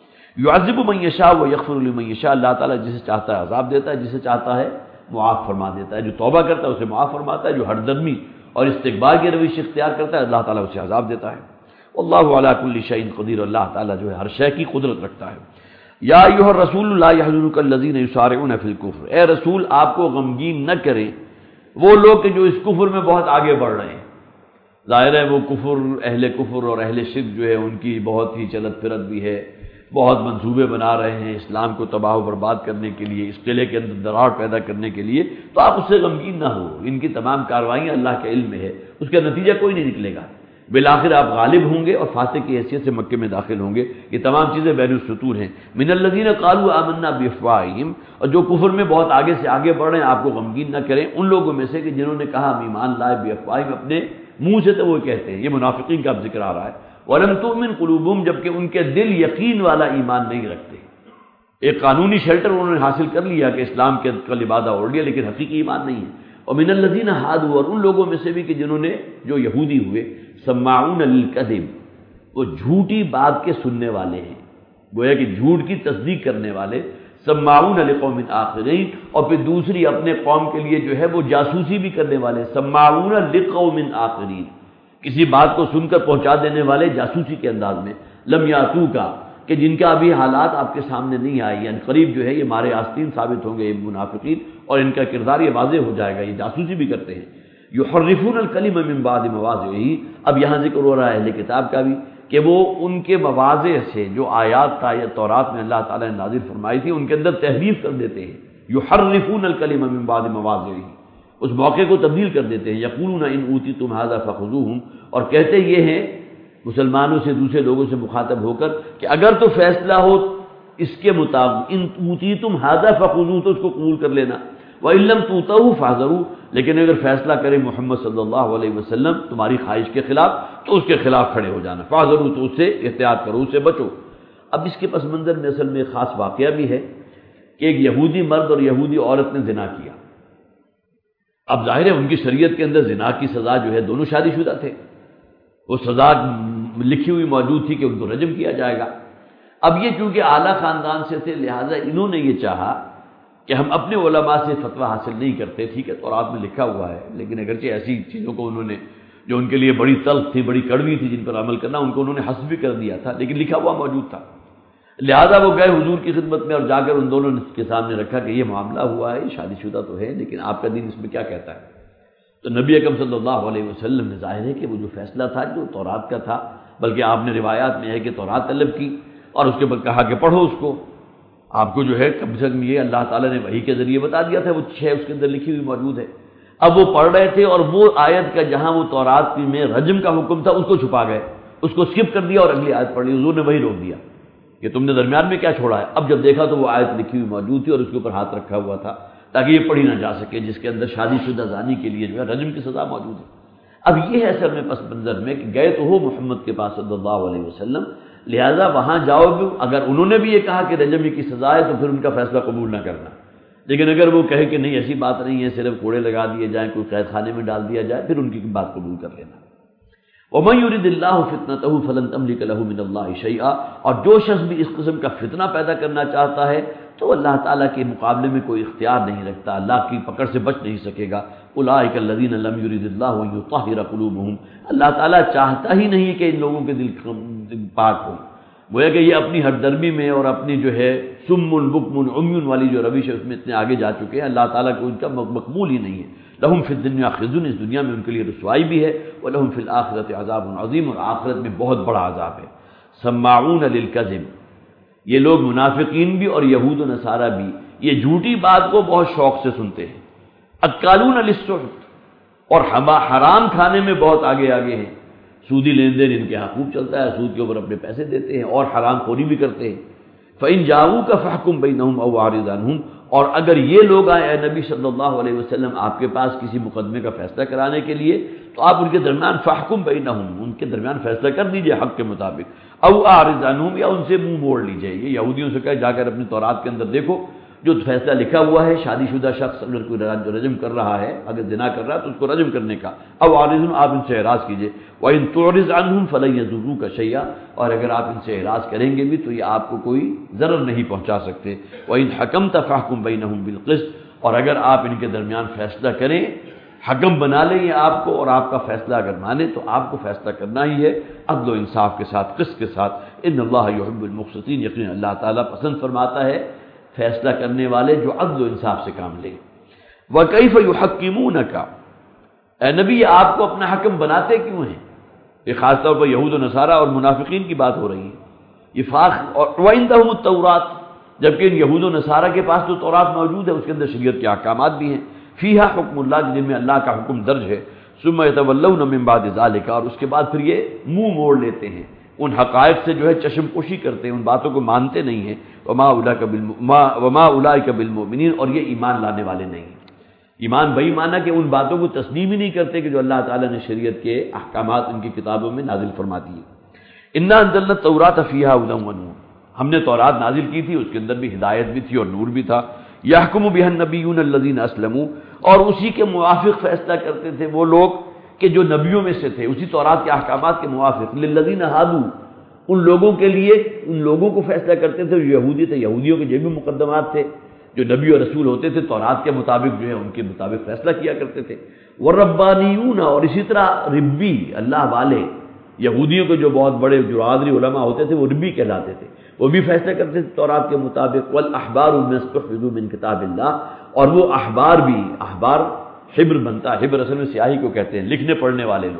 A: یعذب من یشاء ویغفر لمن یشاء، اللہ تعالیٰ جسے چاہتا ہے عذاب دیتا ہے، جسے چاہتا ہے معاف فرما دیتا ہے، جو توبہ کرتا ہے اسے معاف فرماتا ہے، جو ہر درمی اور استکبار کی روش اختیار کرتا ہے اللہ تعالیٰ اسے عذاب دیتا ہے۔ واللہ علی کل شیء قدیر، اللہ تعالیٰ جو ہے ہر شے کی قدرت رکھتا ہے۔ یا ایھا الرسول لا یحزنک الذین یسارعون فی الکفر، اے رسول آپ کو غمگین نہ کریں وہ لوگ کہ جو اس کفر میں بہت آگے بڑھ رہے ہیں۔ ظاہر ہے وہ کفر، اہل کفر اور اہل شرک جو ہے ان کی بہت ہی چلت پھرت بھی ہے، بہت منصوبے بنا رہے ہیں اسلام کو تباہ و برباد کرنے کے لیے، اس قلعے کے اندر دراڑ پیدا کرنے کے لیے، تو آپ اس سے غمگین نہ ہو، ان کی تمام کارروائیاں اللہ کے علم میں ہے، اس کا نتیجہ کوئی نہیں نکلے گا، بالآخر آپ غالب ہوں گے اور فاتح کی حیثیت سے مکے میں داخل ہوں گے۔ یہ تمام چیزیں بین السطور ہیں۔ من الذین قالوا آمنا بافواہہم، اور جو کفر میں بہت آگے سے آگے بڑھ رہے ہیں آپ کو غمگین نہ کریں ان لوگوں میں سے کہ جنہوں نے کہا ہم ایمان لائے، بافواہہم، اپنے منہ سے تو وہ کہتے ہیں، یہ منافقین کا اب ذکر آ رہا ہے، وَلَمْ تُؤْمِنْ قُلُوبُهُمْ، جبکہ ان کے دل یقین والا ایمان نہیں رکھتے۔ ایک قانونی شیلٹر انہوں نے حاصل کر لیا کہ اسلام کے کا لبادہ اوڑھ لیا، لیکن حقیقی ایمان نہیں ہے۔ وَمِنَ الَّذِينَ هَادُوا، اور ان لوگوں میں سے بھی کہ جنہوں نے جو یہودی ہوئے، سماعون للکذب، وہ جھوٹی بات کے سننے والے ہیں، گویا کہ جھوٹ کی تصدیق کرنے والے، سماعون لقوم آخرین، اور پھر دوسری اپنے قوم کے لیے جو ہے وہ جاسوسی بھی کرنے والے، سماعون لقوم آخرین، کسی بات کو سن کر پہنچا دینے والے جاسوسی کے انداز میں، لم یاتو کا، کہ جن کا ابھی حالات آپ کے سامنے نہیں آئے، یعنی قریب جو ہے یہ مارے آستین ثابت ہوں گے یہ منافقین، اور ان کا کردار یہ واضح ہو جائے گا، یہ جاسوسی بھی کرتے ہیں۔ یحرفون الکلم من بعد مواضعہ، اب یہاں ذکر ہو رہا ہے اہل کتاب کا بھی کہ وہ ان کے مواضع سے جو آیات تھا یا تورات میں اللہ تعالیٰ نے نازل فرمائی تھی ان کے اندر تحریف کر دیتے ہیں. یحرفون الکلم من بعد مواضعہ، اس موقع کو تبدیل کر دیتے ہیں. یقولون ان اوتیتم ھذا فخذوہ، اور کہتے یہ ہیں مسلمانوں سے دوسرے لوگوں سے مخاطب ہو کر کہ اگر تو فیصلہ ہو اس کے مطابق ان اوتیتم ھذا فخذوہ تو اس کو قبول کر لینا، وَإِن لَّمْ تُؤْتَوْهُ فَاحْذَرُوا، لیکن اگر فیصلہ کرے محمد صلی اللہ علیہ وسلم تمہاری خواہش کے خلاف تو اس کے خلاف کھڑے ہو جانا. فَاحْذَرُوا، تو اس سے احتیاط کرو، اس سے بچو. اب اس کے پس منظر میں اصل میں ایک خاص واقعہ بھی ہے کہ ایک یہودی مرد اور یہودی عورت نے زنا کیا. اب ظاہر ہے ان کی شریعت کے اندر زنا کی سزا جو ہے، دونوں شادی شدہ تھے، وہ سزا لکھی ہوئی موجود تھی کہ ان کو رجم کیا جائے گا. اب یہ چونکہ اعلیٰ خاندان سے تھے لہٰذا انہوں نے یہ چاہا کہ ہم اپنے علماء سے فتویٰ حاصل نہیں کرتے. ٹھیک ہے تورات میں لکھا ہوا ہے، لیکن اگرچہ ایسی چیزوں کو انہوں نے جو ان کے لیے بڑی تلخ تھی، بڑی کڑوی تھی، جن پر عمل کرنا ان کو انہوں نے حذف بھی کر دیا تھا، لیکن لکھا ہوا موجود تھا. لہذا وہ گئے حضور کی خدمت میں اور جا کر ان دونوں کے سامنے رکھا کہ یہ معاملہ ہوا ہے، شادی شدہ تو ہے لیکن آپ کا دین اس میں کیا کہتا ہے. تو نبی اکرم صلی اللہ علیہ وسلم نے ظاہر ہے کہ وہ جو فیصلہ تھا جو تورات کا تھا، بلکہ آپ نے روایات میں ہے کہ تورات طلب کی اور اس کے بعد کہا کہ پڑھو اس کو. آپ کو جو ہے کم سے کم یہ اللہ تعالیٰ نے وحی کے ذریعے بتا دیا تھا، وہ چھ اس کے اندر لکھی ہوئی موجود ہے. اب وہ پڑھ رہے تھے اور وہ آیت کا جہاں وہ تورات میں رجم کا حکم تھا اس کو چھپا گئے، اس کو سکپ کر دیا اور اگلی آیت پڑھ لی. حضور نے وہی روک دیا کہ تم نے درمیان میں کیا چھوڑا ہے. اب جب دیکھا تو وہ آیت لکھی ہوئی موجود تھی اور اس کے اوپر ہاتھ رکھا ہوا تھا تاکہ یہ پڑھی نہ جا سکے، جس کے اندر شادی شدہ زانی کے لیے جو ہے رجم کی سزا موجود ہے. اب یہ ہے اصل میں پس منظر میں کہ گئے تو ہو محمد کے پاس صلی اللہ علیہ وسلم، لہذا وہاں جاؤ گے. اگر انہوں نے بھی یہ کہا کہ رجم کی سزا ہے تو پھر ان کا فیصلہ قبول نہ کرنا، لیکن اگر وہ کہے کہ نہیں ایسی بات نہیں ہے، صرف کوڑے لگا دیے جائیں، کوئی قید خانے میں ڈال دیا جائے، پھر ان کی بات قبول کر لینا. وَمَن يُرِدِ اللَّهُ فِتْنَتَهُ فَلَن تَمْلِكَ لَهُ مِنَ اللَّهِ شَيْئًا، اور جو شخص بھی اس قسم کا فتنہ پیدا کرنا چاہتا ہے تو اللہ تعالیٰ کے مقابلے میں کوئی اختیار نہیں رکھتا، اللہ کی پکڑ سے بچ نہیں سکے گا. اولئک الذین لم یرد اللہ ان یطہر قلوبهم، اللہ تعالیٰ چاہتا ہی نہیں کہ ان لوگوں کے دل پاک ہوں. گویا کہ یہ اپنی ہر درمی میں اور اپنی جو ہے سم بکم عمی والی جو روش ہے اس میں اتنے آگے جا چکے ہیں، اللہ تعالیٰ کو ان کا مقبول ہی نہیں ہے. لہم فی الدنیا خزی، اس دنیا میں ان کے لیے رسوائی بھی ہے، ولہم فی الآخرۃ عذاب عظیم، اور آخرت میں بہت بڑا عذاب ہے. سماعون للکذب، یہ لوگ منافقین بھی اور یہود و نصارہ بھی یہ جھوٹی بات کو بہت شوق سے سنتے ہیں. اکالون للسحت، اور حرام کھانے میں بہت آگے آگے ہیں. سودی لین دین ان کے یہاں خوب چلتا ہے، سود کے اوپر اپنے پیسے دیتے ہیں اور حرام خوری بھی کرتے ہیں. فَإِن جَاءُوكَ فَاحْكُم بَيْنَهُمْ أَوْ أَعْرِضْ عَنْهُمْ، اور اگر یہ لوگ آئے اے نبی صلی اللہ علیہ وسلم آپ کے پاس کسی مقدمے کا فیصلہ کرانے کے لیے تو آپ ان کے درمیان فَاحْكُم بَيْنَهُمْ، ان کے درمیان فیصلہ کر دیجئے حق کے مطابق. أَوْ أَعْرِضْ عَنْهُمْ، یا ان سے منہ موڑ لیجئے. یہ یہودیوں سے کہے جا کر اپنی تورات کے اندر دیکھو جو فیصلہ لکھا ہوا ہے، شادی شدہ شخص اگر کوئی رجم کر رہا ہے، اگر زنا کر رہا ہے تو اس کو رجم کرنے کا. او عارض، آپ ان سے اعراض کیجئے. وَإِن تُعْرِضْ عَنْهُمْ فَلَن يَضُرُّوكَ شَيْئًا، اور اگر آپ ان سے اعراض کریں گے بھی تو یہ آپ کو کوئی ضرر نہیں پہنچا سکتے. وَإِن حَكَمْتَ فَاحْكُم بَيْنَهُمْ بِالْقِسْطِ، اور اگر آپ ان کے درمیان فیصلہ کریں، حکم بنا لیں یہ آپ کو، اور آپ کا فیصلہ اگر مانے تو آپ کو فیصلہ کرنا ہی ہے عدل و انصاف کے ساتھ، قسط کے ساتھ. ان اللہ یحب المقسطین، یقینا اللہ تعالیٰ پسند فرماتا ہے فیصلہ کرنے والے جو عدل و انصاف سے کام لیں. وَكَيْفَ يُحَكِّمُونَكَ، اے نبی آپ کو اپنا حکم بناتے کیوں ہیں؟ یہ خاص طور پر یہود و نصارہ اور منافقین کی بات ہو رہی ہے. یہ فاخ اور وَعِندَهُمُ التَّوْرَاةُ، جبکہ ان یہود و نصارہ کے پاس تو تورات موجود ہے، اس کے اندر شریعت کے احکامات بھی ہیں. فیہا حکم اللہ، جن میں اللہ کا حکم درج ہے. ثم يتولون من بعد ذلك، اور اس کے بعد پھر یہ منہ موڑ لیتے ہیں، ان حقائق سے جو ہے چشم پوشی کرتے ہیں، ان باتوں کو مانتے نہیں ہیں. وما اولئک وما اولئک بالمؤمنین، اور یہ ایمان لانے والے نہیں ہیں. ایمان بھائی مانا کہ ان باتوں کو تسلیم ہی نہیں کرتے کہ جو اللہ تعالیٰ نے شریعت کے احکامات ان کی کتابوں میں نازل فرما دیے. انا انزلنا التوراۃ فیہا ھدی ونور، ہم نے تورات نازل کی تھی، اس کے اندر بھی ہدایت بھی تھی اور نور بھی تھا. یحکم بہا النبیون الذین اسلموا، اور اسی کے موافق فیصلہ کرتے تھے وہ لوگ کہ جو نبیوں میں سے تھے، اسی تورات کے احکامات کے موافق. للذین ہادوا، ان لوگوں کے لیے، ان لوگوں کو فیصلہ کرتے تھے جو یہودی تھے، یہودیوں کے جو بھی مقدمات تھے، جو نبی اور رسول ہوتے تھے تورات کے مطابق جو ہے ان کے مطابق فیصلہ کیا کرتے تھے. والربانیون، اور اسی طرح ربی، اللہ والے، یہودیوں کے جو بہت بڑے جرادری علماء ہوتے تھے وہ ربی کہلاتے تھے، وہ بھی فیصلہ کرتے تھے تورات کے مطابق. والاحبار بما استحفظوا من کتاب اللہ، اور وہ احبار بھی، احبار حبر بنتا ہے، حبر اصل میں سیاہی کو کہتے ہیں، لکھنے پڑھنے والے لوگ،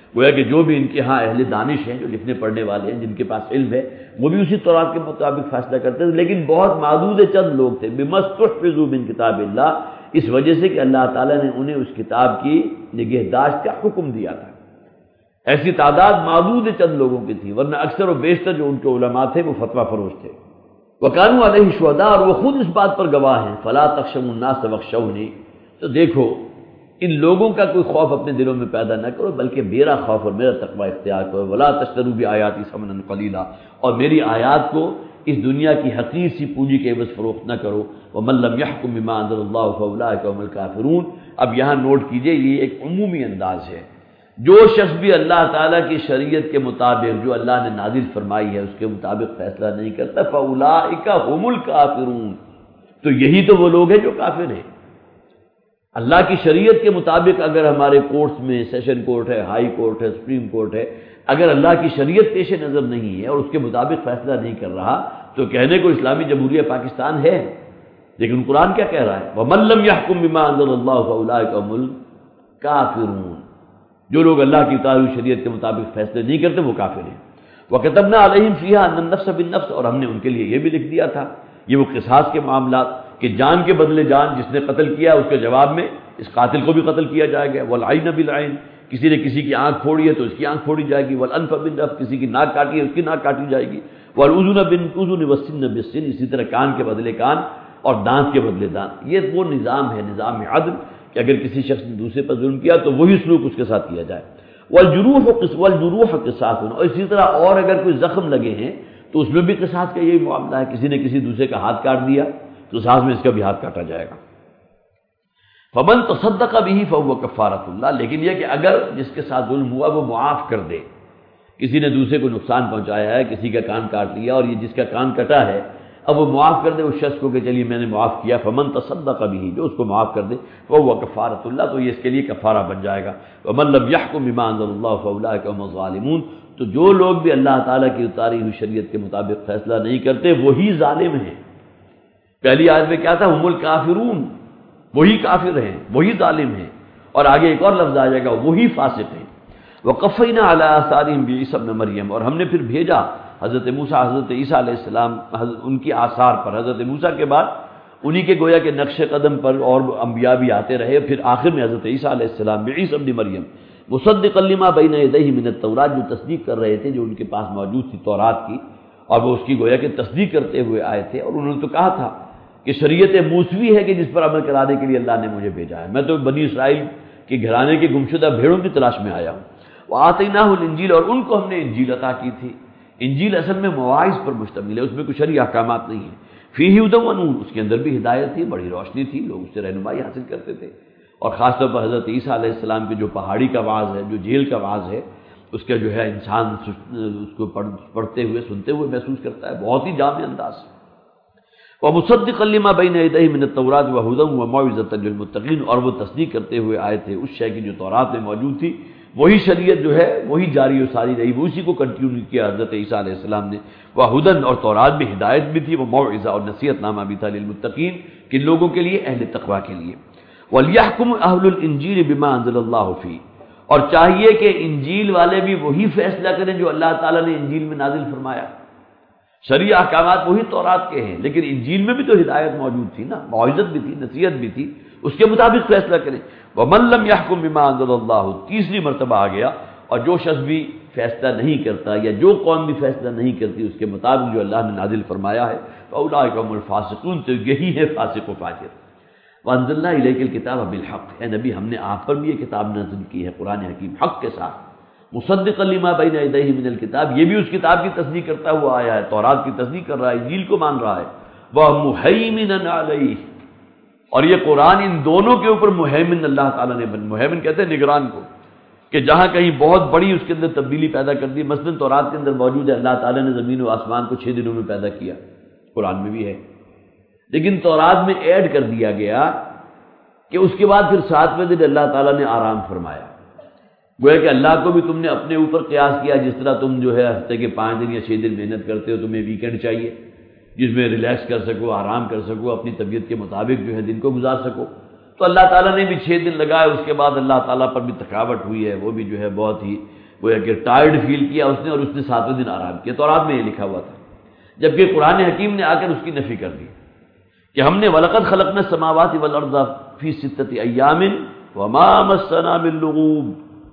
A: گویا کہ جو بھی ان کے ہاں اہل دانش ہیں، جو لکھنے پڑھنے والے ہیں، جن کے پاس علم ہے، وہ بھی اسی تورات کے مطابق فیصلہ کرتے تھے، لیکن بہت محدود چند لوگ تھے، بِمَسْتُحْفِظُوا مِن کتاب اللہ، اس وجہ سے کہ اللہ تعالیٰ نے انہیں اس کتاب کی نگہداشت کا حکم دیا تھا۔ ایسی تعداد محدود چند لوگوں کی تھی، ورنہ اکثر و بیشتر جو ان کے علماء تھے وہ فتویٰ فروش تھے۔ وَكَانُوا عَلَيْهِ شُهَدَاءَ، اور وہ خود اس بات پر گواہ ہیں، فَلَا تَخْشَوُا النَّاسَ وَاخْشَوْنِی، تو دیکھو ان لوگوں کا کوئی خوف اپنے دلوں میں پیدا نہ کرو، بلکہ میرا خوف اور میرا تقوی اختیار کرو۔ وَلَا تَشْتَرُوا بِآیَاتِی ثَمَنًا قَلِیلًا، اور میری آیات کو اس دنیا کی حقیر سی پونجی کے عوض فروخت نہ کرو۔ وَمَن لَّمْ يَحْكُم بِمَا أَنزَلَ اللَّهُ فَأُولَٰئِکَ هُمُ الْكَافِرُونَ۔ اب یہاں نوٹ کیجئے، یہ ایک عمومی انداز ہے، جو شخص بھی اللہ تعالیٰ کی شریعت کے مطابق جو اللہ نے نازل فرمائی ہے اس کے مطابق فیصلہ نہیں کرتا، فَأُولَٰئِکَ هُمُ الْكَافِرُونَ، تو یہی تو وہ لوگ ہیں جو کافر ہیں۔ اللہ کی شریعت کے مطابق اگر ہمارے کورٹس میں سیشن کورٹ ہے، ہائی کورٹ ہے، سپریم کورٹ ہے، اگر اللہ کی شریعت پیش نظر نہیں ہے اور اس کے مطابق فیصلہ نہیں کر رہا، تو کہنے کو اسلامی جمہوریہ پاکستان ہے، لیکن قرآن کیا کہہ رہا ہے؟ وَمَن لَّمْ يَحْكُم بِمَا أَنزَلَ اللَّهُ فَأُولَٰئِکَ هُمُ الْكَافِرُونَ، جو لوگ اللہ کی اتاری ہوئی شریعت کے مطابق فیصلے نہیں کرتے وہ کافر ہیں۔ وَكَتَبْنَا عَلَيْهِمْ فِيهَا أَنَّ النَّفْسَ بِالنَّفْسِ، اور ہم نے ان کے لیے یہ بھی لکھ دیا تھا، یہ وہ قصاص کے معاملات کہ جان کے بدلے جان، جس نے قتل کیا اس کے جواب میں اس قاتل کو بھی قتل کیا جائے گا۔ وَالْعَيْنَ بِالْعَيْنِ، کسی نے کسی کی آنکھ پھوڑی ہے تو اس کی آنکھ پھوڑی جائے گی۔ وَالْأَنفَ بِالْأَنْفِ، کسی کی ناک کاٹی ہے اس کی ناک کاٹی جائے گی۔ وَالْأُذُنَ بِالْأُذُنِ وَالسِّنَّ بِالسِّنِّ، اسی طرح کان کے بدلے کان اور دانت کے بدلے دانت۔ یہ وہ نظام ہے، نظام عدل، کہ اگر کسی شخص نے دوسرے پر ظلم کیا تو وہی سلوک اس کے ساتھ کیا جائے۔ والجروح والجروح قصاص، اور اسی طرح اور اگر کوئی زخم لگے ہیں تو اس میں بھی قصاص کا یہی معاملہ ہے، کسی نے کسی دوسرے کا ہاتھ کاٹ دیا تو قصاص میں اس کا بھی ہاتھ کاٹا جائے گا۔ فمن تصدق به فهو کفارۃ اللہ، لیکن یہ کہ اگر جس کے ساتھ ظلم ہوا وہ معاف کر دے، کسی نے دوسرے کو نقصان پہنچایا ہے، کسی کا کان کاٹ لیا اور یہ جس کا کان کٹا ہے اب وہ معاف کر دے اس شخص کو کہ چلیے میں نے معاف کیا، فمن تصدق به، جو اس کو معاف کر دے، فهو کفارۃ اللہ، تو یہ اس کے لیے کفارہ بن جائے گا۔ ومن لم يحكم بما انزل الله فاولئک هم الظالمون، تو جو لوگ بھی اللہ تعالیٰ کی اتاری ہوئی شریعت کے مطابق فیصلہ نہیں کرتے وہی ظالم ہیں۔ پہلی آیت میں کیا تھا؟ هم الکافرون، وہی کافر ہیں، وہی ظالم ہیں، اور آگے ایک اور لفظ آ جائے گا وہی فاسق ہیں۔ وقفینا علی آثارہم بعیسی ابن مریم، اور ہم نے پھر بھیجا حضرت موسیٰ حضرت عیسیٰ علیہ السلام ان کی آثار پر، حضرت موسیٰ کے بعد انہی کے گویا کہ نقش قدم پر اور انبیاء بھی آتے رہے، پھر آخر میں حضرت عیسیٰ علیہ السلام بعیسی ابن مریم مصدقا لما بین یدیہ من التوراۃ، جو تصدیق کر رہے تھے جو ان کے پاس موجود تھی تورات کی، اور وہ اس کی گویا کہ تصدیق کرتے ہوئے آئے تھے، اور انہوں نے تو کہا تھا کہ شریعت موسوی ہے کہ جس پر عمل کرانے کے لیے اللہ نے مجھے بھیجا ہے، میں تو بنی اسرائیل کے گھرانے کے گمشدہ بھیڑوں کی تلاش میں آیا ہوں۔ وآتیناہ الانجیل، اور ان کو ہم نے انجیل عطا کی تھی۔ انجیل اصل میں مواعظ پر مشتمل ہے، اس میں کوئی شرعی احکامات نہیں ہیں۔ فیہ ھدی ونور، اس کے اندر بھی ہدایت تھی، بڑی روشنی تھی، لوگ اس سے رہنمائی حاصل کرتے تھے، اور خاص طور پر حضرت عیسیٰ علیہ السلام کے جو پہاڑی کا وعظ ہے، جو جیل کا وعظ ہے، اس کا جو ہے انسان اس کو پڑھتے ہوئے سنتے ہوئے محسوس کرتا ہے، بہت ہی جامع انداز سے۔ وَمُصَدِّقًا لِمَا بَيْنَ يَدَيْهِ مِنَ التَّوْرَاةِ وَهُدًى وَمَوْعِظَةً لِلْمُتَّقِينَ، اور وہ تصدیق کرتے ہوئے آئے تھے اس شے کی جو تورات میں موجود تھی، وہی شریعت جو ہے وہی جاری و ساری رہی، وہ اسی کو کنٹینیو کیا حضرت عیسیٰ علیہ السلام نے۔ وَهُدًى، اور تورات بھی ہدایت بھی تھی، وہ موعظہ اور نصیحت نامہ بھی تھا، للمتقین، کن لوگوں کے لیے؟ اہل تقویٰ کے لیے۔ وَلْيَحْكُمْ أَهْلُ الْإِنْجِيلِ بِمَا أَنزَلَ اللَّهُ فِيهِ، اور چاہیے کہ انجیل والے بھی وہی فیصلہ کریں جو اللہ تعالیٰ نے انجیل میں نازل فرمایا۔ شرعی احکامات وہی تورات کے ہیں، لیکن انجیل میں بھی تو ہدایت موجود تھی نا، موعظت بھی تھی، نصیحت بھی تھی، اس کے مطابق فیصلہ کریں۔ وَمَن لَّمْ يَحْكُم بِمَا أَنزَلَ اللَّهُ، تیسری مرتبہ آ گیا، اور جو شخص بھی فیصلہ نہیں کرتا یا جو قوم بھی فیصلہ نہیں کرتی اس کے مطابق جو اللہ نے نازل فرمایا ہے، فَأُولَٰئِکَ هُمُ الْفَاسِقُونَ، تو یہی ہے فاسق و فاجر۔ وَأَنزَلْنَا إِلَيْكَ الْكِتَابَ بِالْحَقِّ، اے نبی ہم نے آپ پر بھی یہ کتاب نازل کی ہے قرآن حکیم حق کے ساتھ، مصدقا لما بین یدیہ من الکتاب، یہ بھی اس کتاب کی تصدیق کرتا ہوا آیا ہے، تورات کی تصدیق کر رہا ہے، انجیل کو مان رہا ہے۔ وَمُہَیْمِنًا عَلَیہ، اور یہ قرآن ان دونوں کے اوپر مہیمن اللہ تعالیٰ نے بن، مہیمن کہتے ہیں نگران کو، کہ جہاں کہیں بہت بڑی اس کے اندر تبدیلی پیدا کر دی، مثلاً تورات کے اندر موجود ہے اللہ تعالیٰ نے زمین و آسمان کو چھ دنوں میں پیدا کیا، قرآن میں بھی ہے، لیکن تورات میں ایڈ کر دیا گیا کہ اس کے بعد پھر ساتویں دن اللہ تعالیٰ نے آرام فرمایا، گویا کہ اللہ کو بھی تم نے اپنے اوپر قیاس کیا، جس طرح تم جو ہے ہفتے کے پانچ دن یا چھ دن محنت کرتے ہو، تمہیں ویکینڈ چاہیے جس میں ریلیکس کر سکو، آرام کر سکو، اپنی طبیعت کے مطابق جو ہے دن کو گزار سکو، تو اللہ تعالیٰ نے بھی چھ دن لگائے، اس کے بعد اللہ تعالیٰ پر بھی تھکاوٹ ہوئی ہے، وہ بھی جو ہے بہت ہی وہ ہے کہ ٹائرڈ فیل کیا اس نے، اور اس نے ساتویں دن آرام کیا۔ تورات میں یہ لکھا ہوا تھا، جبکہ قرآن حکیم نے آ کر اس کی نفی کر دی کہ ہم نے وَلَقَدْ خَلَقْنَا السَّمَاوَاتِ وَالْأَرْضَ فِي سِتَّةِ أَيَّامٍ وَمَا مَسَّنَا مِن لُغُوبٍ،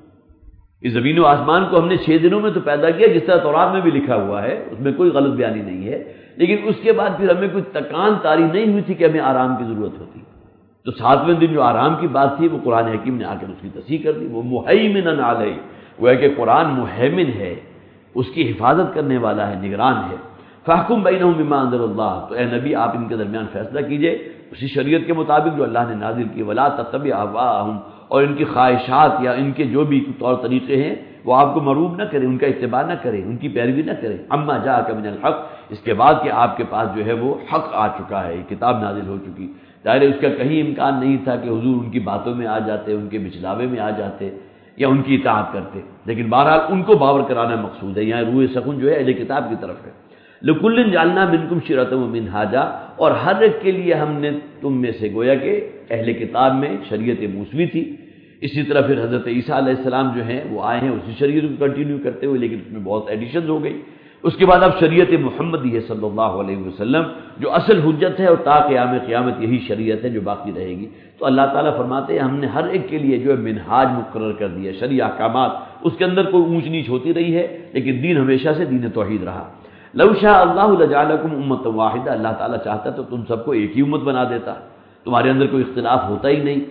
A: اس زمین و آسمان کو ہم نے چھ دنوں میں تو پیدا کیا، جس طرح تورات میں بھی لکھا ہوا ہے، اس میں کوئی غلط بیانی نہیں ہے، لیکن اس کے بعد پھر ہمیں کوئی تکان طاری نہیں ہوئی تھی کہ ہمیں آرام کی ضرورت ہوتی۔ تو ساتویں دن جو آرام کی بات تھی وہ قرآن حکیم نے آ کر اس کی تصحیح کر دی۔ وہ مہیمن علیہ، وہ ہے کہ قرآن مہیمن ہے، اس کی حفاظت کرنے والا ہے، نگران ہے۔ فاحکم بینہم بما انزل اللہ، تو اے نبی آپ ان کے درمیان فیصلہ کیجئے اسی شریعت کے مطابق جو اللہ نے نازل کی۔ ولا تتبع اہواءہم، اور ان کی خواہشات یا ان کے جو بھی طور طریقے ہیں وہ آپ کو مروب نہ کریں، ان کا اتباع نہ کریں، ان کی پیروی نہ کریں۔ اما جاءک من الحق، اس کے بعد کہ آپ کے پاس جو ہے وہ حق آ چکا ہے، یہ کتاب نازل ہو چکی۔ ظاہر ہے اس کا کہیں امکان نہیں تھا کہ حضور ان کی باتوں میں آ جاتے، ان کے بچلاوے میں آ جاتے یا ان کی اطاعت کرتے، لیکن بہرحال ان کو باور کرانا مقصود ہے۔ یہاں روح سخن جو ہے اہل کتاب کی طرف ہے۔ لِكُلٍّ جَعَلْنَا مِنْكُمْ شِرْعَةً وَمِنْهَاجًا، اور ہر ایک کے لیے ہم نے تم میں سے، گویا کہ اہل کتاب میں شریعت موسوی تھی، اسی طرح پھر حضرت عیسیٰ علیہ السلام جو ہیں وہ آئے ہیں اسی شریعت کو کنٹینیو کرتے ہوئے، لیکن اس میں بہت ایڈیشنز ہو گئی۔ اس کے بعد اب شریعت محمدی ہے صلی اللہ علیہ وسلم جو اصل حجت ہے، اور تا قیام قیامت یہی شریعت ہے جو باقی رہے گی۔ تو اللہ تعالیٰ فرماتے ہیں ہم نے ہر ایک کے لیے جو ہے منہاج مقرر کر دیا، شرعی احکامات، اس کے اندر کوئی اونچ نیچ ہوتی رہی ہے، لیکن دین ہمیشہ سے دین توحید رہا۔ لو شاء اللہ لجعلکم امۃ واحدہ، اللہ تعالیٰ چاہتا تو تم سب کو ایک ہی امت بنا دیتا، تمہارے اندر کوئی اختلاف ہوتا ہی نہیں۔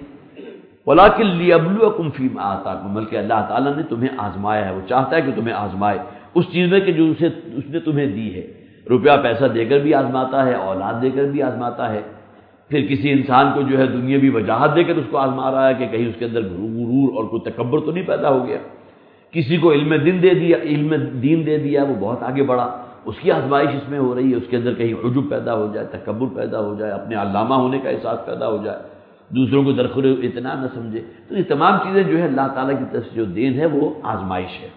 A: ولکن لیبلوکم فیما آتاکم، بلکہ اللہ تعالیٰ نے تمہیں آزمایا ہے، وہ چاہتا ہے کہ تمہیں آزمائے اس چیز میں کہ جو اسے اس نے تمہیں دی ہے۔ روپیہ پیسہ دے کر بھی آزماتا ہے، اولاد دے کر بھی آزماتا ہے، پھر کسی انسان کو جو ہے دنیاوی وجاہت دے کر اس کو آزما رہا ہے کہ کہیں اس کے اندر غرور اور کوئی تکبر تو نہیں پیدا ہو گیا۔ کسی کو علم دین دے دیا، علم دین دے دیا، وہ بہت آگے بڑھا، اس کی آزمائش اس میں ہو رہی ہے، اس کے اندر کہیں عجب پیدا ہو جائے، تکبر پیدا ہو جائے، اپنے علامہ ہونے کا احساس پیدا ہو جائے، دوسروں کو درخور اتنا نہ سمجھے۔ تو یہ تمام چیزیں جو ہے اللہ تعالیٰ کی طرف سے جو دین ہے وہ آزمائش ہے۔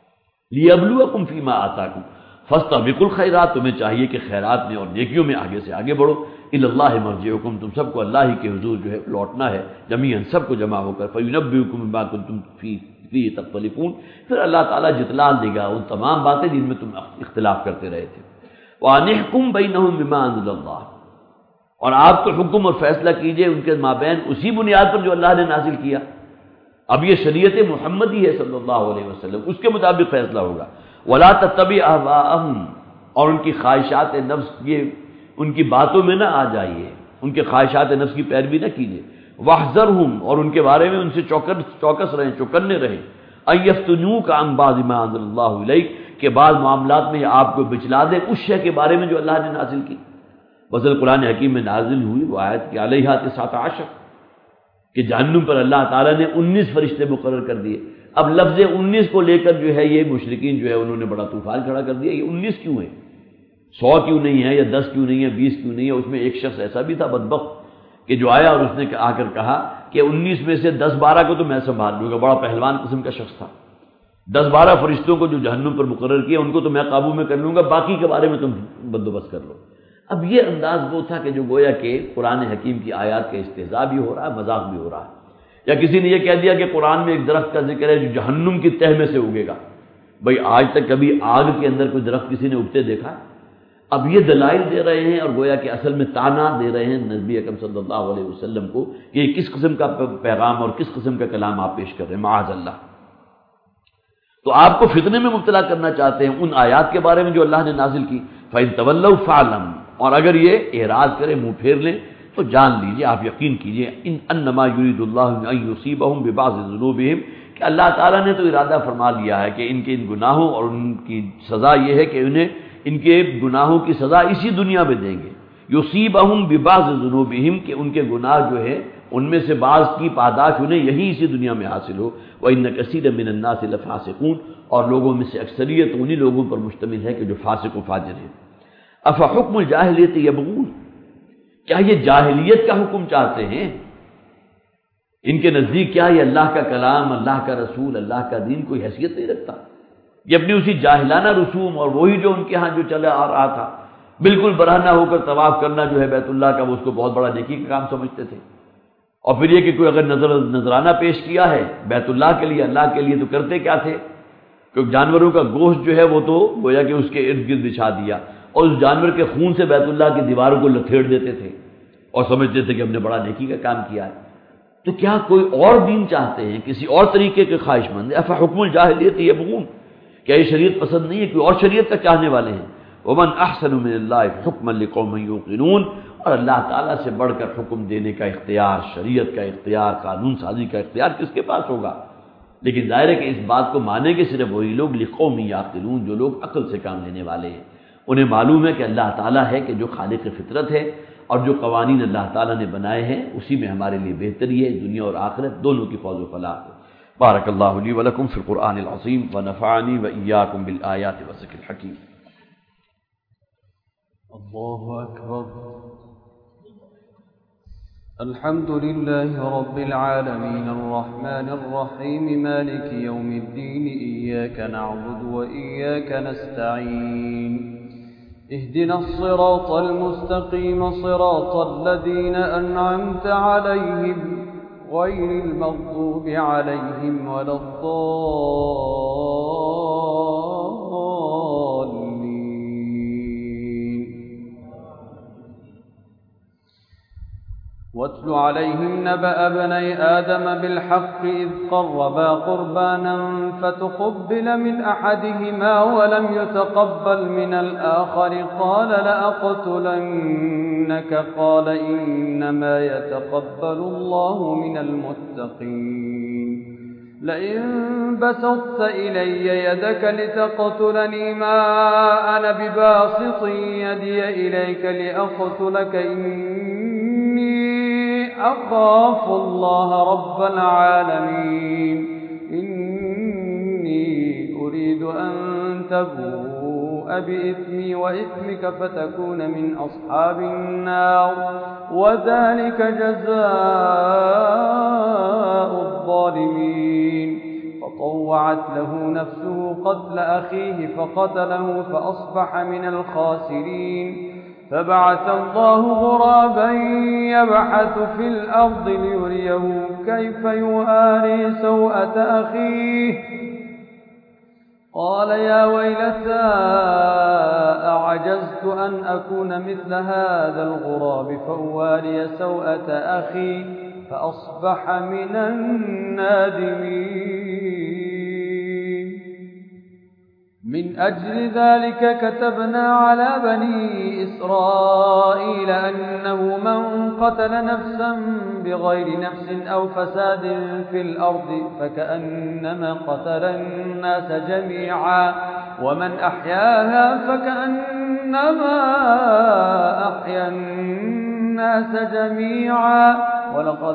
A: لیبلوکم فیما آتاکم فاستبقوا الخیرات، تمہیں چاہیے کہ خیرات میں اور نیکیوں میں آگے سے آگے بڑھو۔ الی اللہ مرجعکم، تم سب کو اللہ ہی کے حضور جو ہے لوٹنا ہے، جمیعاً سب کو جمع ہو کر۔ فینبئکم بما کنتم فی فیہ تختلفون، پھر اللہ تعالیٰ جتلا دے گا ان تمام باتیں جن میں تم اختلاف کرتے رہے تھے۔ وانحکم بینہم بما انزل اللہ، اور آپ تو حکم اور فیصلہ کیجئے ان کے مابین اسی بنیاد پر جو اللہ نے نازل کیا۔ اب یہ شریعت محمدی ہے صلی اللہ علیہ وسلم، اس کے مطابق فیصلہ ہوگا۔ ولا تتبع اہواءہم، اور ان کی خواہشات نفس یہ ان کی باتوں میں نہ آ جائیے، ان کے خواہشات نفس کی پیروی نہ کیجیے۔ واحذرہم، اور ان کے بارے میں ان سے چوکس رہیں، چوکنے رہیں۔ ان یفتنوک عن بعض ما انزل اللہ الیک، کہ بعض معاملات میں آپ کو بچلا دے اس شے کے بارے میں جو اللہ نے نازل کی۔ بذل قرآن حکیم میں نازل ہوئی وہ آیت کہ علیہا تسعۃ عشر، کہ جہنم پر اللہ تعالیٰ نے انیس فرشتے مقرر کر دیے۔ اب لفظ انیس کو لے کر جو ہے یہ مشرکین جو ہے انہوں نے بڑا طوفان کھڑا کر دیا، یہ انیس کیوں ہے، سو کیوں نہیں ہے، یا دس کیوں نہیں ہے، بیس کیوں نہیں ہے۔ اس میں ایک شخص ایسا بھی تھا بدبخت کہ جو آیا اور اس نے آ کر کہا کہ انیس میں سے دس بارہ کو تو میں سنبھال لوں گا، بڑا پہلوان قسم کا شخص تھا۔ دس بارہ فرشتوں کو جو جہنم پر مقرر کیا ان کو تو میں قابو میں کر لوں گا، باقی کے بارے میں تم بندوبست کر لو۔ اب یہ انداز وہ تھا کہ جو گویا کہ قرآن حکیم کی آیات کا استہزاء بھی ہو رہا ہے، مذاق بھی ہو رہا ہے۔ یا کسی نے یہ کہہ دیا کہ قرآن میں ایک درخت کا ذکر ہے جو جہنم کی تہ میں سے اگے گا۔ بھئی آج تک کبھی آگ کے اندر کوئی درخت کسی نے اگتے دیکھا؟ اب یہ دلائل دے رہے ہیں اور گویا کہ اصل میں تانا دے رہے ہیں نبی اکرم صلی اللہ علیہ وسلم کو کہ یہ کس قسم کا پیغام اور کس قسم کا کلام آپ پیش کر رہے ہیں، معاذ اللہ۔ تو آپ کو فتنے میں مبتلا کرنا چاہتے ہیں ان آیات کے بارے میں جو اللہ نے نازل کی۔ فَإِن تَوَلَّوْا فَاعْلَمْ، اور اگر یہ اعراض کریں، منہ پھیر لیں، تو جان لیجئے، آپ یقین کیجئے، ان انما یرید اللہ ان یصیبہم ببعض ذنوبہم، کہ اللہ تعالیٰ نے تو ارادہ فرما لیا ہے کہ ان کے ان گناہوں اور ان کی سزا یہ ہے کہ انہیں ان کے گناہوں کی سزا اسی دنیا میں دیں گے۔ یصیبہم ببعض ذنوبہم، کہ ان کے گناہ جو ہے ان میں سے بعض کی پاداش انہیں یہی اسی دنیا میں حاصل ہو۔ وَإِنَّ كَثِيرًا مِّنَ النَّاسِ لَفَاسِقُونَ، اور لوگوں میں سے اکثریت انہی لوگوں پر مشتمل ہے کہ جو فاسق و فاجر ہیں۔ افحکم الجاہلیت یبغون، کیا یہ جاہلیت کا حکم چاہتے ہیں؟ ان کے نزدیک کیا یہ اللہ کا کلام، اللہ کا رسول، اللہ کا دین کوئی حیثیت نہیں رکھتا؟ یہ اپنی اسی جاہلانہ رسوم اور وہی جو ان کے ہاں جو چلا آ رہا تھا، بالکل برہنہ ہو کر طواف کرنا جو ہے بیت اللہ کا، وہ اس کو بہت بڑا نیکی کا کام سمجھتے تھے۔ और फिर ये कि कोई अगर नजर नजराना पेश किया है बैतुल्लाह के लिए, अल्लाह के लिए, तो करते क्या थे? क्योंकि जानवरों का गोश्त जो है वो तो गोया कि उसके इर्द गिर्द बिछा दिया और उस जानवर के खून से बैतुल्लाह की दीवारों को लथेड़ देते थे और समझते थे कि हमने बड़ा नेकी का काम किया है। तो क्या कोई और दीन चाहते हैं, किसी और तरीके के ख्वाहिशमंद? अफ़ा हुक्मुल जाहिलियत यबगून, क्या ये शरीयत पसंद नहीं है, कोई और शरीयत का चाहने वाले हैं? वमन अहसनु मिनल्लाहि हुक्मन लिक़ौमिन युक़िनून, और अल्लाह ताला से बढ़कर हुक्म देने का इख्तियार, शरीयत का इख्तियार, कानून साजी का इख्तियार किसके पास होगा? लेकिन ज़ाहिर है कि इस बात को मानेंगे सिर्फ वही लोग लिक़ौमिन याक़िलून, जो लोग अक्ल से काम लेने वाले हैं। उन्हें मालूम है कि अल्लाह ताला है कि जो खालिक़ फितरत है और जो कवानीन अल्लाह ताला ने बनाए हैं उसी में हमारे लिए बेहतरी है, दुनिया और आखिरत दोनों की फौज व फलाह हो। बारकल्लाहु ली व लकुम फ़िल क़ुरआनिल अज़ीम व नफ़अनी व इय्याकुम बिल आयाति व ज़िक्रिल हकीम।
B: अल्लाहु अकबर। अल्हम्दुलिल्लाहि रब्बिल आलमीन अर्रहमानिर रहीम मालिकि यौमिद्दीन इय्याका नअबुदु व इय्याका नस्तईन इहदिना अस्सिरातल मुस्तक़ीम सिरातल लज़ीना अनअमता अलैहिम गैरिल मग़्ज़ूबि अलैहिम वलद्दाल्लीन। वत्लु अलैहिम नबअ बनै आदम बिलहक़्क़ि इज़ क़र्रबा क़ुरबानन फ़तुक़ुब्बिल मिन अहदिहिमा वलम युतक़ब्बल मिनल आख़र क़ाल लअक़तुलन्नक क़ाल इन्नमा यतक़ब्बलुल्लाहु मिनल मुत्तक़ीन। लइन बसत्त इलय्य यदक लितक़तुलनी मा अना बिबासितिन यदिय इलैक लिअक़तुलक अख़ाफ़ुल्लाह रब्बल आलमीन। इन्नी उरीदु अन तबूअ बिइस्मी व इस्मिक फतकून मिन अस्हाबिन नार व ज़ालिक जज़ाउज़ ज़ालिमीन। फतव्वअत लहू नफ्सुहु क़त्ल अख़ीहि फ़क़तलहु फ़अस्बह मिनल ख़ासिरीन। فبعث الله غرابا يبحث في الأرض ليريه كيف يواري سوءة أخيه قال يا ويلتى أعجزت أن أكون مثل هذا الغراب فأواري سوءة أخي فأصبح من النادمين. من أجل ذلك كتبنا على بني إسرائيل أنه من قتل نفسا بغير نفس أو فساد في الأرض فكأنما قتل الناس جميعا ومن أحياها فكأنما أحيا الناس جميعا ولقد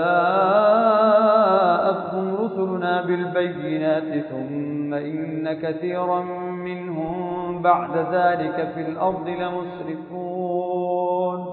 B: جاءتهم رسلنا بالبينات ثم إن كثيرا منهم بعد ذلك في الأرض لمسرفون.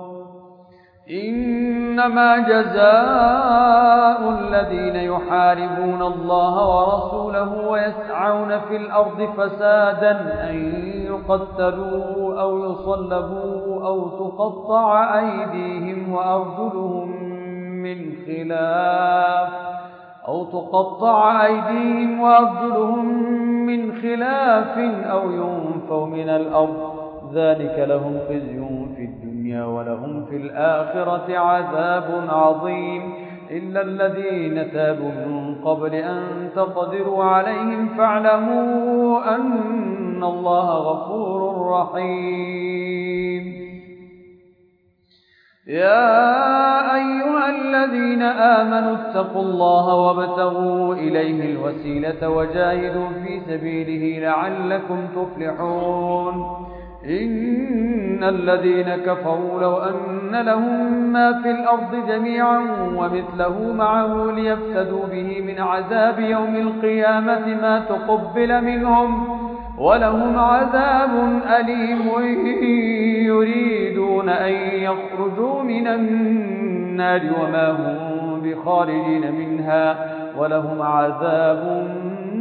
B: إنما جزاء الذين يحاربون الله ورسوله ويسعون في الأرض فسادا أن يقتلوا أو يصلبوا أو تقطع أيديهم وأرجلهم من خلاف أو تقطع أيديهم وأرجلهم من خلاف أو ينفوا من الأرض ذلك لهم خزي في الدنيا ولهم في الآخرة عذاب عظيم. إلا الذين تابوا من قبل أن تقدروا عليهم فاعلموا أن الله غفور رحيم. يا أيها الذين آمنوا اتقوا الله وابتغوا إليه الوسيلة وجاهدوا في سبيله لعلكم تفلحون. إن الذين كفروا لو أن لهم ما في الأرض جميعا ومثله معه ليفتدوا به من عذاب يوم القيامة ما تقبل منهم ولهم عذاب أليم. يريدون أن يخرجوا من النار وما هم بخارجين منها ولهم عذاب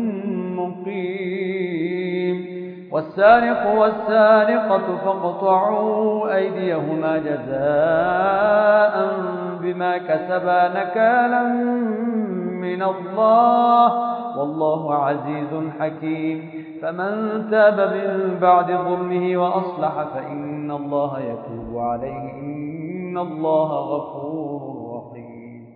B: مقيم. والسارق والسارقة فاقطعوا أيديهما جزاء بما كسبا نكالا من الله والله عزيز حكيم فمن تاب من بعد ظلمه وأصلح فإن الله يتوب عليه إن الله غفور رحيم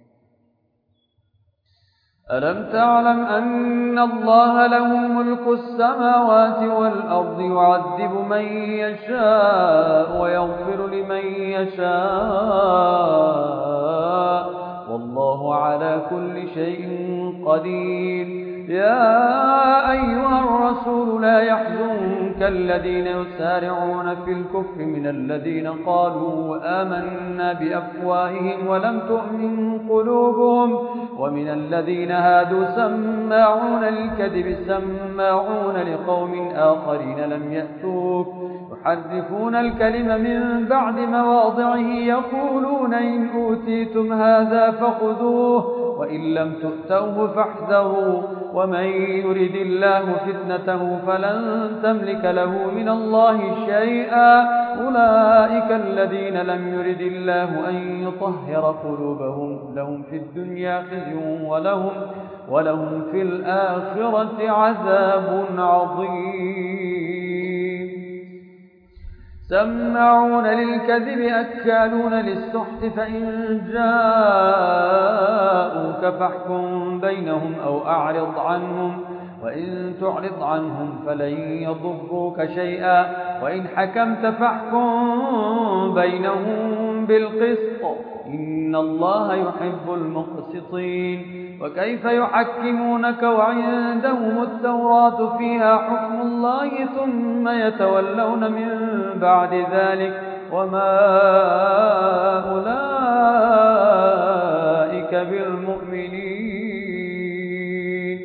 B: ألم تعلم أن الله له ملك السماوات والأرض يعذب من يشاء ويغفر لمن يشاء والله على كل شيء قدير يا أيها الرسول لا يحزنك الذين يسارعون في الكفر من الذين قالوا آمنا بأفواههم ولم تؤمن قلوبهم ومن الذين هادوا سماعون للكذب سماعون لقوم آخرين لم يأتوك يحرفون الكلم من بعد مواضعه يقولون إن أوتيتم هذا فخذوه وإن لم تؤتوه فاحذروا ومن يرد الله فتنته فلن تملك له من الله شيئا أولئك الذين لم يرد الله أن يطهر قلوبهم لهم في الدنيا خزي ولهم, ولهم في الآخرة عذاب عظيم سماعون للكذب أكالون للسحت فإن جاءوك فاحكم بينهم أو أعرض عنهم وإن تعرض عنهم فلن يضروك شيئا وإن حكمت فاحكم بينهم بالقسط إن الله يحب المقسطين وكيف يحكمونك وعندهم التوراة فيها حكم الله ثم يتولون من بعد ذلك وما أولئك بالمؤمنين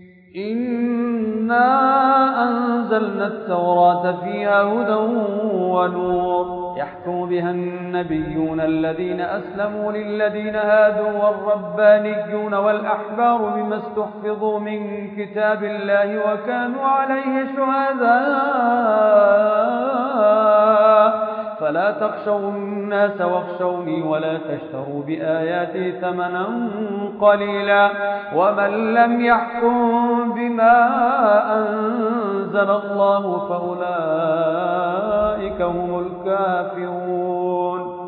B: إنا أنزلنا التوراة فيها هدى ونور يحكم بها النبيون الذين أسلموا للذين هادوا والربانيون والأحبار بما استحفظوا من كتاب الله وكانوا عليه شهداء فلا تخشوا الناس واخشوني ولا تشتروا بآياتي ثمنا قليلا ومن لم يحكم بما أنزل الله فأولئك هم الكافرون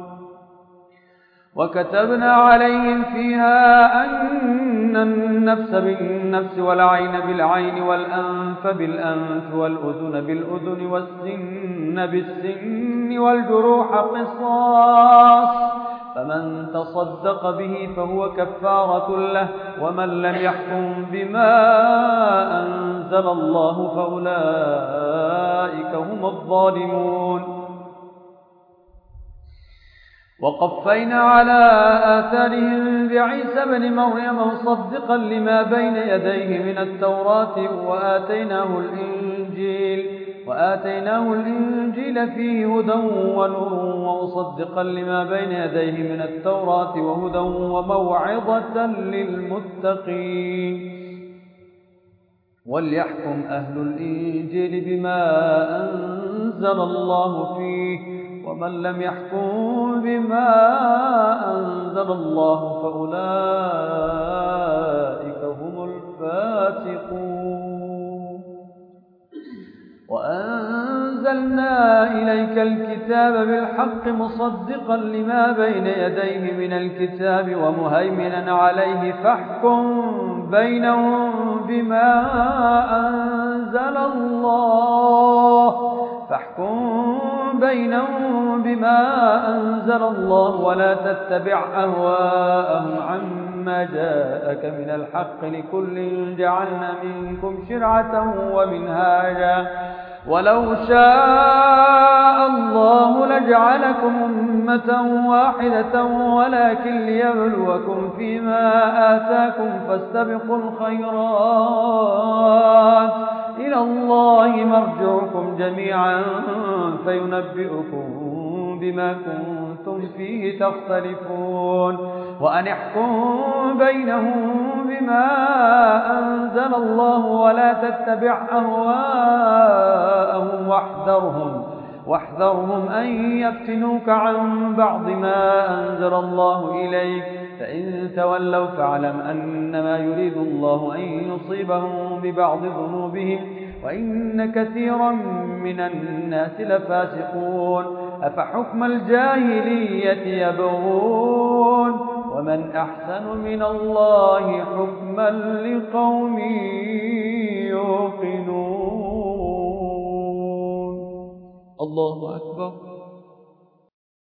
B: وكتبنا عليهم فيها أن النفس بالنفس والعين بالعين والأنف بالأنف والأذن بالأذن والسن بالسن والجروح قصاص فمن تصدق به فهو كفارة له ومن لم يحكم بما أنزل الله فأولئك هم الظالمون وقفينا على آثارهم بعيسى بن مريم مصدقا لما بين يديه من التوراة وآتيناه الإنجيل وآتيناه الإنجيل فيه هدى ونور ومصدقا لما بين يديه من التوراة وهدى وموعظة للمتقين وليحكم أهل الإنجيل بما أنزل الله فيه ومن لم يحكم بما أنزل الله فأولئك هم الفاسقون وأنزلنا إليك الكتاب بالحق مصدقا لما بين يديه من الكتاب ومهيمنا عليه فاحكم بينهم بما أنزل الله فاحكم بينهم بما أنزل الله ولا تتبع أهواءهم عما جاءك من الحق لكل جعلنا منكم شرعة ومنهاجا ولو شاء الله لجعلكم أمة واحدة ولكن ليبلوكم فيما آتاكم فاستبقوا الخيرات إلى الله مرجعكم جميعا فينبئكم بما كنتم فيه تختلفون وأن احكم بينهم بما أنزل الله ولا تتبع أهواءهم واحذرهم واحذرهم أن يفتنوك عن بعض ما أنزل الله إليك، فإن تولوا فاعلم أنما يريد الله أن يصيبهم ببعض ذنوبهم وإن كثيرا من الناس لفاسقون. أفحكم الجاهلية يبغون ومن أحسن من الله حكما لقوم يوقنون. الله أكبر.